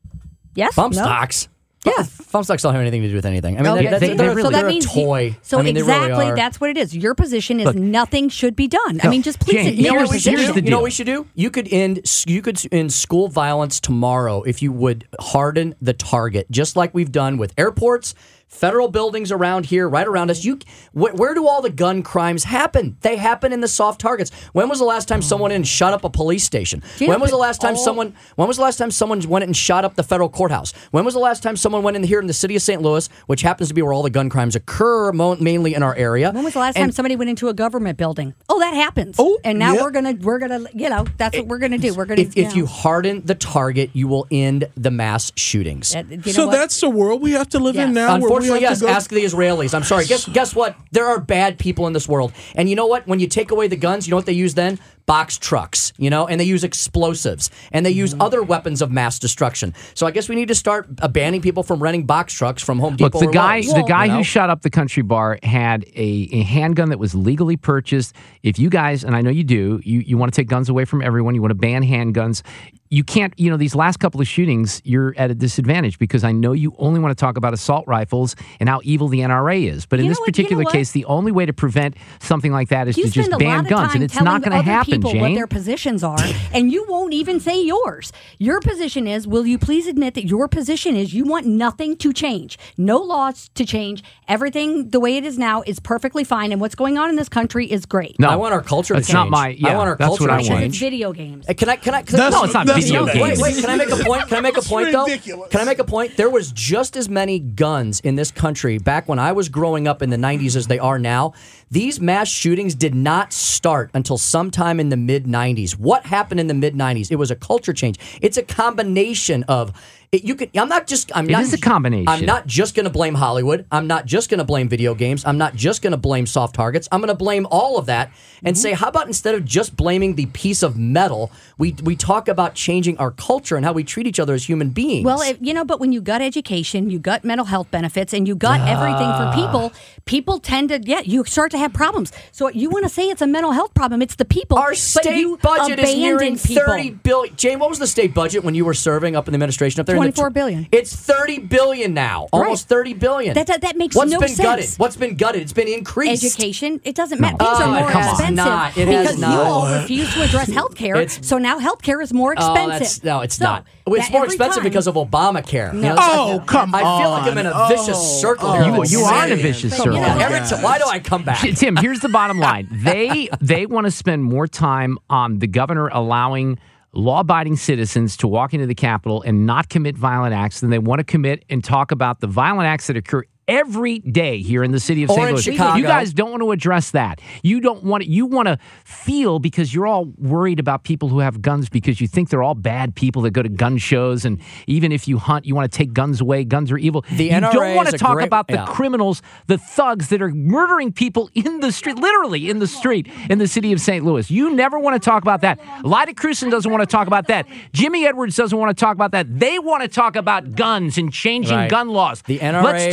Speaker 8: Yes?
Speaker 10: Bump
Speaker 8: No?
Speaker 10: stocks.
Speaker 8: Yeah.
Speaker 10: Bump stocks don't have anything to do with anything. I mean,
Speaker 8: Okay,
Speaker 10: they, that's,
Speaker 6: they-
Speaker 10: they're,
Speaker 6: they
Speaker 10: they're,
Speaker 6: really-
Speaker 10: they're
Speaker 8: that
Speaker 10: a
Speaker 8: means
Speaker 10: toy.
Speaker 8: So
Speaker 10: I mean, they really
Speaker 8: exactly,
Speaker 10: are.
Speaker 8: that's what it is. Your position is
Speaker 6: Look.
Speaker 8: nothing should be done. I mean, just please
Speaker 6: Jane,
Speaker 8: admit
Speaker 10: You know
Speaker 8: your
Speaker 10: what we should
Speaker 6: here's
Speaker 10: do?
Speaker 6: the
Speaker 10: You know what
Speaker 6: deal.
Speaker 10: we should do? You could end you could end school violence tomorrow if you would harden the target, just like we've done with airports, federal buildings around here, right around us. You, wh- where do all the gun crimes happen? They happen in the soft targets. When was the last time someone in and shot up a police station?
Speaker 8: Do you
Speaker 10: When
Speaker 8: know,
Speaker 10: was the
Speaker 8: but
Speaker 10: last time
Speaker 8: all-
Speaker 10: someone? When was the last time someone went and shot up the federal courthouse? When was the last time someone went in here in the city of Saint Louis, which happens to be where all the gun crimes occur, mo- mainly in our area?
Speaker 8: When was the last
Speaker 10: And-
Speaker 8: time somebody went into a government building? Oh, that happens.
Speaker 9: Oh,
Speaker 8: and now
Speaker 9: yeah.
Speaker 8: we're gonna we're gonna you know that's what we're gonna do. We're gonna
Speaker 10: If, if
Speaker 8: know.
Speaker 10: you harden the target, you will end the mass shootings.
Speaker 8: Uh, you know
Speaker 9: so
Speaker 8: what?
Speaker 9: that's the world we have to live
Speaker 8: Yes.
Speaker 9: in now.
Speaker 10: Unfortunately,
Speaker 9: where we have
Speaker 10: yes.
Speaker 9: to go-
Speaker 10: Ask the Israelis. I'm sorry. Guess guess what? There are bad people in this world, and you know what? When you take away the guns, you know what they use then? Box trucks. You know, and they use explosives, and they use other weapons of mass destruction. So I guess we need to start uh, banning people from renting box trucks from Home
Speaker 6: Look,
Speaker 10: Depot.
Speaker 6: the
Speaker 10: or
Speaker 6: guy,
Speaker 10: Lowe's,
Speaker 6: the
Speaker 10: you
Speaker 6: guy
Speaker 10: know?
Speaker 6: who shot up the country bar had a, a handgun that was legally purchased. If you guys, and I know you do, you, you want to take guns away from everyone, you want to ban handguns. You can't, you know, these last couple of shootings, you're at a disadvantage because I know you only want to talk about assault rifles and how evil the N R A is. But in
Speaker 8: You
Speaker 6: this
Speaker 8: know what- you know
Speaker 6: particular
Speaker 8: what?
Speaker 6: case, the only way to prevent something like that is
Speaker 8: You
Speaker 6: to just
Speaker 8: spend a
Speaker 6: ban
Speaker 8: lot of
Speaker 6: guns,
Speaker 8: time
Speaker 6: and it's
Speaker 8: telling
Speaker 6: not going to
Speaker 8: other
Speaker 6: happen,
Speaker 8: people what
Speaker 6: Jane.
Speaker 8: their positions are, and you won't even say yours. Your position is, will you please admit that your position is you want nothing to change, no laws to change, everything the way it is now is perfectly fine, and what's going on in this country is great.
Speaker 6: No,
Speaker 10: I want our culture to
Speaker 6: That's
Speaker 10: change.
Speaker 6: not my. Yeah,
Speaker 10: I want our
Speaker 6: that's
Speaker 10: culture
Speaker 6: what
Speaker 10: to
Speaker 6: I
Speaker 8: Because
Speaker 6: want.
Speaker 8: it's
Speaker 10: change.
Speaker 8: video games.
Speaker 10: Uh, Can I? Can I? Can
Speaker 9: That's-
Speaker 6: No, it's not
Speaker 9: that's
Speaker 6: video
Speaker 9: not-
Speaker 6: games.
Speaker 10: Wait, wait. Can I make a point? Can I make a point though?
Speaker 9: ridiculous.
Speaker 10: Can I make a point? There was just as many guns in this country back when I was growing up in the nineties as they are now. These mass shootings did not start until sometime in the mid nineties. What happened in the mid nineties? It was a culture change. It's a combination of. It, you could. I'm not just. I'm
Speaker 6: It
Speaker 10: not.
Speaker 6: is a combination.
Speaker 10: I'm not just going to blame Hollywood. I'm not just going to blame video games. I'm not just going to blame soft targets. I'm going to blame all of that and
Speaker 6: Mm-hmm.
Speaker 10: say, how about instead of just blaming the piece of metal, we we talk about changing our culture and how we treat each other as human beings.
Speaker 8: Well, if, you know, but when you got education, you got mental health benefits, and you got everything for people, people tend to, yeah, you start to have problems. So you want to say it's a mental health problem. It's the people.
Speaker 10: our
Speaker 8: but
Speaker 10: state
Speaker 8: you
Speaker 10: budget is
Speaker 8: abandon
Speaker 10: nearing
Speaker 8: people.
Speaker 10: thirty billion. Jane, what was the state budget when you were serving up in the administration up there? In the
Speaker 8: twenty-four billion.
Speaker 10: It's thirty billion now. Almost thirty billion.
Speaker 8: That- that- that makes
Speaker 10: What's
Speaker 8: no
Speaker 10: been
Speaker 8: sense.
Speaker 10: gutted? What's been gutted? It's been increased.
Speaker 8: Education, it doesn't matter. Things
Speaker 10: Oh,
Speaker 8: are more
Speaker 10: come on.
Speaker 8: expensive
Speaker 10: Not. It has
Speaker 8: because you
Speaker 10: not.
Speaker 8: all refuse to address health care.
Speaker 10: It's-
Speaker 8: So now health care is more
Speaker 10: Oh,
Speaker 8: expensive.
Speaker 10: that's, no, it's
Speaker 8: So
Speaker 10: not. Well, It's
Speaker 8: that
Speaker 10: more
Speaker 8: every
Speaker 10: expensive
Speaker 8: time-
Speaker 10: because of Obamacare. You know,
Speaker 8: No.
Speaker 10: it's
Speaker 9: Oh,
Speaker 10: like-
Speaker 9: come
Speaker 10: I feel like I'm in a
Speaker 9: on.
Speaker 10: vicious
Speaker 9: Oh,
Speaker 10: circle
Speaker 9: oh,
Speaker 10: here.
Speaker 6: You,
Speaker 10: with
Speaker 6: you
Speaker 10: this.
Speaker 6: are in a vicious
Speaker 8: But,
Speaker 6: circle.
Speaker 8: you know,
Speaker 10: Every time, why do I come back?
Speaker 6: Tim, here's the bottom line. They they want to spend more time on the governor allowing law-abiding citizens to walk into the Capitol and not commit violent acts than they want to commit and talk about the violent acts that occur every day here in the city of
Speaker 10: Or
Speaker 6: Saint
Speaker 10: in
Speaker 6: Louis.
Speaker 10: Chicago.
Speaker 6: You guys don't want to address that. You don't want to, you want to feel because you're all worried about people who have guns because you think they're all bad people that go to gun shows, and even if you hunt, you want to take guns away. Guns are evil.
Speaker 10: The
Speaker 6: you
Speaker 10: N R A
Speaker 6: don't want
Speaker 10: is
Speaker 6: to
Speaker 10: a
Speaker 6: talk
Speaker 10: great-
Speaker 6: about the
Speaker 10: yeah.
Speaker 6: criminals, the thugs that are murdering people in the street, literally in the street in the city of Saint Louis. You never want to talk about that. Lyda Crewson doesn't want to talk about that. Jimmy Edwards doesn't want to talk about that. They want to talk about guns and changing
Speaker 10: Right.
Speaker 6: gun laws.
Speaker 10: The N R A
Speaker 6: Let's
Speaker 10: is
Speaker 6: talk
Speaker 10: a
Speaker 6: about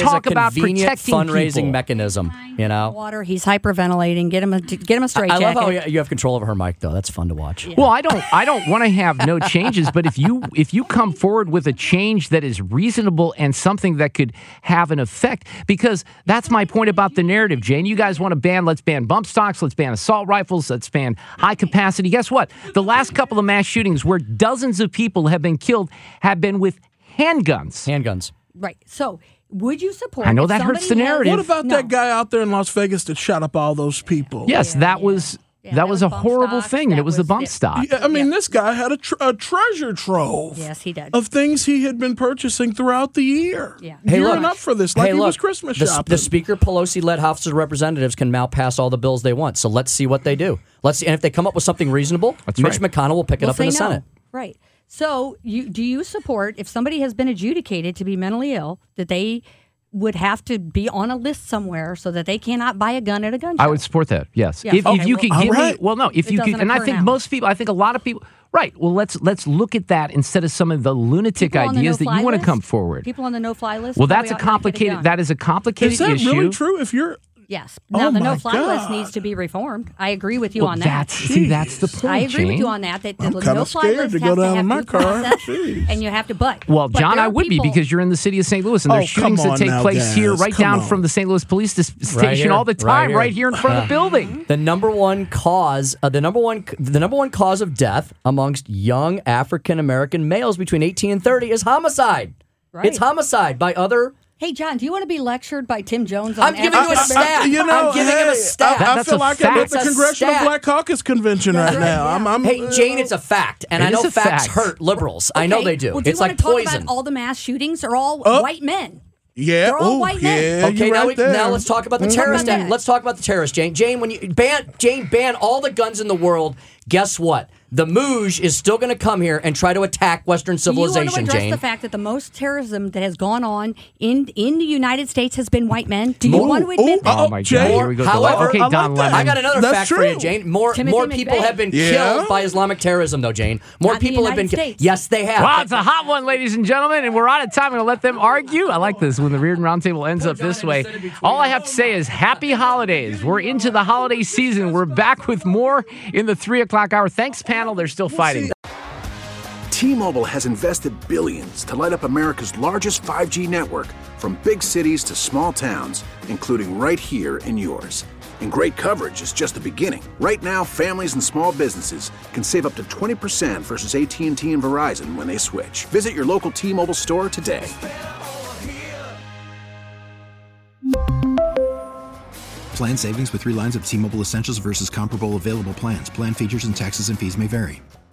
Speaker 6: about
Speaker 10: convenient
Speaker 6: protecting
Speaker 10: fundraising
Speaker 6: people.
Speaker 10: mechanism. You know,
Speaker 8: Water. He's hyperventilating. Get him a get him a straight
Speaker 10: I, I love
Speaker 8: jacket.
Speaker 10: how you have control over her mic, though. That's fun to watch.
Speaker 6: Well, I don't I don't want to have no changes, but if you if you come forward with a change that is reasonable and something that could have an effect, because that's my point about the narrative, Jane. You guys want to ban, let's ban bump stocks, let's ban assault rifles, let's ban high capacity. Guess what? The last couple of mass shootings where dozens of people have been killed have been with handguns.
Speaker 10: Handguns.
Speaker 8: Right. So, would you support?
Speaker 6: I know
Speaker 8: if
Speaker 6: that hurts the
Speaker 8: somebody has-
Speaker 6: narrative.
Speaker 9: What about
Speaker 8: No.
Speaker 9: that guy out there in Las Vegas that shot up all those people?
Speaker 6: Yes, that was
Speaker 8: Yeah,
Speaker 6: that,
Speaker 8: that
Speaker 6: was
Speaker 8: was
Speaker 6: a
Speaker 8: bump
Speaker 6: horrible
Speaker 8: stocks.
Speaker 6: thing, and
Speaker 8: That
Speaker 6: it was the
Speaker 8: was
Speaker 6: bump
Speaker 8: the-
Speaker 6: stock.
Speaker 9: Yeah, I mean,
Speaker 8: Yeah.
Speaker 9: this guy had a, tr- a treasure trove.
Speaker 8: Yes, he did.
Speaker 9: Of things he had been purchasing throughout the year.
Speaker 8: Yeah.
Speaker 10: Hey,
Speaker 9: Gearing
Speaker 10: look.
Speaker 9: up for this, like
Speaker 10: hey,
Speaker 9: he
Speaker 10: look,
Speaker 9: was Christmas
Speaker 10: the,
Speaker 9: shopping.
Speaker 10: the Speaker Pelosi-led House of Representatives can now pass all the bills they want. So let's see what they do. Let's see, and if they come up with something reasonable,
Speaker 6: That's
Speaker 10: Mitch
Speaker 6: right.
Speaker 10: McConnell will pick it
Speaker 8: We'll
Speaker 10: up in the
Speaker 8: say no.
Speaker 10: Senate.
Speaker 8: Right. So, you do you support if somebody has been adjudicated to be mentally ill that they would have to be on a list somewhere so that they cannot buy a gun at a gun show?
Speaker 6: I would support that. Yes.
Speaker 8: Yeah,
Speaker 6: if,
Speaker 8: okay,
Speaker 6: if you
Speaker 8: well,
Speaker 6: could
Speaker 9: all
Speaker 6: give
Speaker 9: right.
Speaker 6: me, well, no, if
Speaker 8: It
Speaker 6: you could,
Speaker 8: doesn't
Speaker 6: and I
Speaker 8: occur
Speaker 6: think
Speaker 8: now.
Speaker 6: most people, I think a lot of people, right? Well, let's let's look at that instead of some of the lunatic
Speaker 8: People on the
Speaker 6: ideas that
Speaker 8: no-fly
Speaker 6: you want to
Speaker 8: list?
Speaker 6: come forward.
Speaker 8: People on the no-fly list.
Speaker 6: Well, that's
Speaker 8: probably
Speaker 6: a
Speaker 8: ought not get
Speaker 6: complicated.
Speaker 8: gun.
Speaker 6: That is a complicated
Speaker 9: Is that
Speaker 6: issue.
Speaker 9: really true? If you're
Speaker 8: Yes.
Speaker 9: Oh
Speaker 8: Now, the
Speaker 9: my
Speaker 8: no-fly list
Speaker 9: God.
Speaker 8: needs to be reformed. I agree with you
Speaker 6: Well,
Speaker 8: on that.
Speaker 6: that's see, that's the point.
Speaker 8: I agree with
Speaker 6: Jane.
Speaker 8: you on that. That the
Speaker 9: I'm kinda
Speaker 8: no-fly
Speaker 9: scared
Speaker 8: list
Speaker 9: to
Speaker 8: has
Speaker 9: go
Speaker 8: to
Speaker 9: down
Speaker 8: have
Speaker 9: in my
Speaker 8: due
Speaker 9: car.
Speaker 8: process,
Speaker 9: Jeez.
Speaker 8: and you have to. But
Speaker 6: Well,
Speaker 8: but
Speaker 6: John,
Speaker 8: there
Speaker 6: I
Speaker 8: are
Speaker 6: would
Speaker 8: people-
Speaker 6: be because you're in the city of Saint Louis, and
Speaker 9: Oh,
Speaker 6: there's shootings
Speaker 9: come
Speaker 6: that
Speaker 9: on
Speaker 6: take
Speaker 9: now,
Speaker 6: place here,
Speaker 9: guys.
Speaker 6: right
Speaker 9: Come
Speaker 6: down
Speaker 9: on.
Speaker 6: from the Saint Louis Police dis- station
Speaker 10: here.
Speaker 6: all the
Speaker 10: Right
Speaker 6: time,
Speaker 10: here.
Speaker 6: right here in front of the building.
Speaker 10: The number one cause, uh, the number one, the number one cause of death amongst young African American males between eighteen and thirty is homicide.
Speaker 8: Right.
Speaker 10: It's homicide by other.
Speaker 8: Hey, John, do you want to be lectured by Tim Jones? On
Speaker 10: I'm giving you a
Speaker 8: African-
Speaker 10: stat.
Speaker 9: you know,
Speaker 10: I'm giving
Speaker 9: hey,
Speaker 10: him a stat.
Speaker 9: I, I
Speaker 6: That's
Speaker 9: feel
Speaker 6: a
Speaker 9: like I'm at
Speaker 6: fact.
Speaker 9: the
Speaker 10: It's a
Speaker 9: Congressional
Speaker 10: stat.
Speaker 9: Black Caucus convention right,
Speaker 8: right,
Speaker 9: now.
Speaker 8: yeah.
Speaker 9: I'm, I'm,
Speaker 10: Hey,
Speaker 9: uh,
Speaker 10: Jane, it's a fact, and
Speaker 6: It
Speaker 10: I know
Speaker 6: is a
Speaker 10: facts
Speaker 6: fact.
Speaker 10: hurt liberals. I know
Speaker 8: Okay,
Speaker 10: they do.
Speaker 8: Well, do
Speaker 10: it's
Speaker 8: you
Speaker 10: like
Speaker 8: want to talk
Speaker 10: poison.
Speaker 8: about all the mass shootings are all
Speaker 9: Oh.
Speaker 8: white men?
Speaker 9: yeah.
Speaker 8: They're all
Speaker 9: Oh,
Speaker 8: white men.
Speaker 9: yeah.
Speaker 10: Okay,
Speaker 9: you're
Speaker 10: now,
Speaker 9: right
Speaker 10: we,
Speaker 9: there.
Speaker 10: now let's talk about the
Speaker 8: Let's talk
Speaker 10: terrorist.
Speaker 8: about
Speaker 10: end.
Speaker 8: that.
Speaker 10: Let's talk about the terrorist, Jane. Jane, when you ban Jane ban all the guns in the world, guess what? The Mooj is still going to come here and try to attack Western
Speaker 8: Do you want
Speaker 10: civilization,
Speaker 8: to address
Speaker 10: Jane.
Speaker 8: the fact that the most terrorism that has gone on in in the United States has been white men? Do you
Speaker 10: More-
Speaker 8: want to admit
Speaker 9: oh,
Speaker 8: that?
Speaker 6: Oh my
Speaker 9: Jane,
Speaker 6: God! Here we go.
Speaker 10: however,
Speaker 6: okay,
Speaker 9: I like
Speaker 6: Don
Speaker 9: that.
Speaker 6: Lemon.
Speaker 10: I got another
Speaker 9: That's
Speaker 10: fact for you,
Speaker 9: true.
Speaker 10: Jane. More
Speaker 8: Timothy
Speaker 10: more people
Speaker 8: McVeigh.
Speaker 10: have been
Speaker 9: Yeah.
Speaker 10: killed by Islamic terrorism, though, Jane. More
Speaker 8: Not in the
Speaker 10: people have been
Speaker 8: United
Speaker 10: killed.
Speaker 8: States.
Speaker 10: Yes, they have.
Speaker 6: Wow, it's a hot one, ladies and gentlemen, and we're out of time. I'm going to let them argue. I like this when the Reardon Roundtable ends up this way. All I have to say is happy holidays. We're into the holiday season. We're back with more in the three o'clock hour. Thanks, panel. They're still fighting.
Speaker 11: T-Mobile has invested billions to light up America's largest five G network, from big cities to small towns, including right here in yours. And great coverage is just the beginning. Right now, families and small businesses can save up to twenty percent versus A T and T and Verizon when they switch. Visit your local T-Mobile store today.
Speaker 12: Plan savings with three lines of T-Mobile Essentials versus comparable available plans. Plan features and taxes and fees may vary.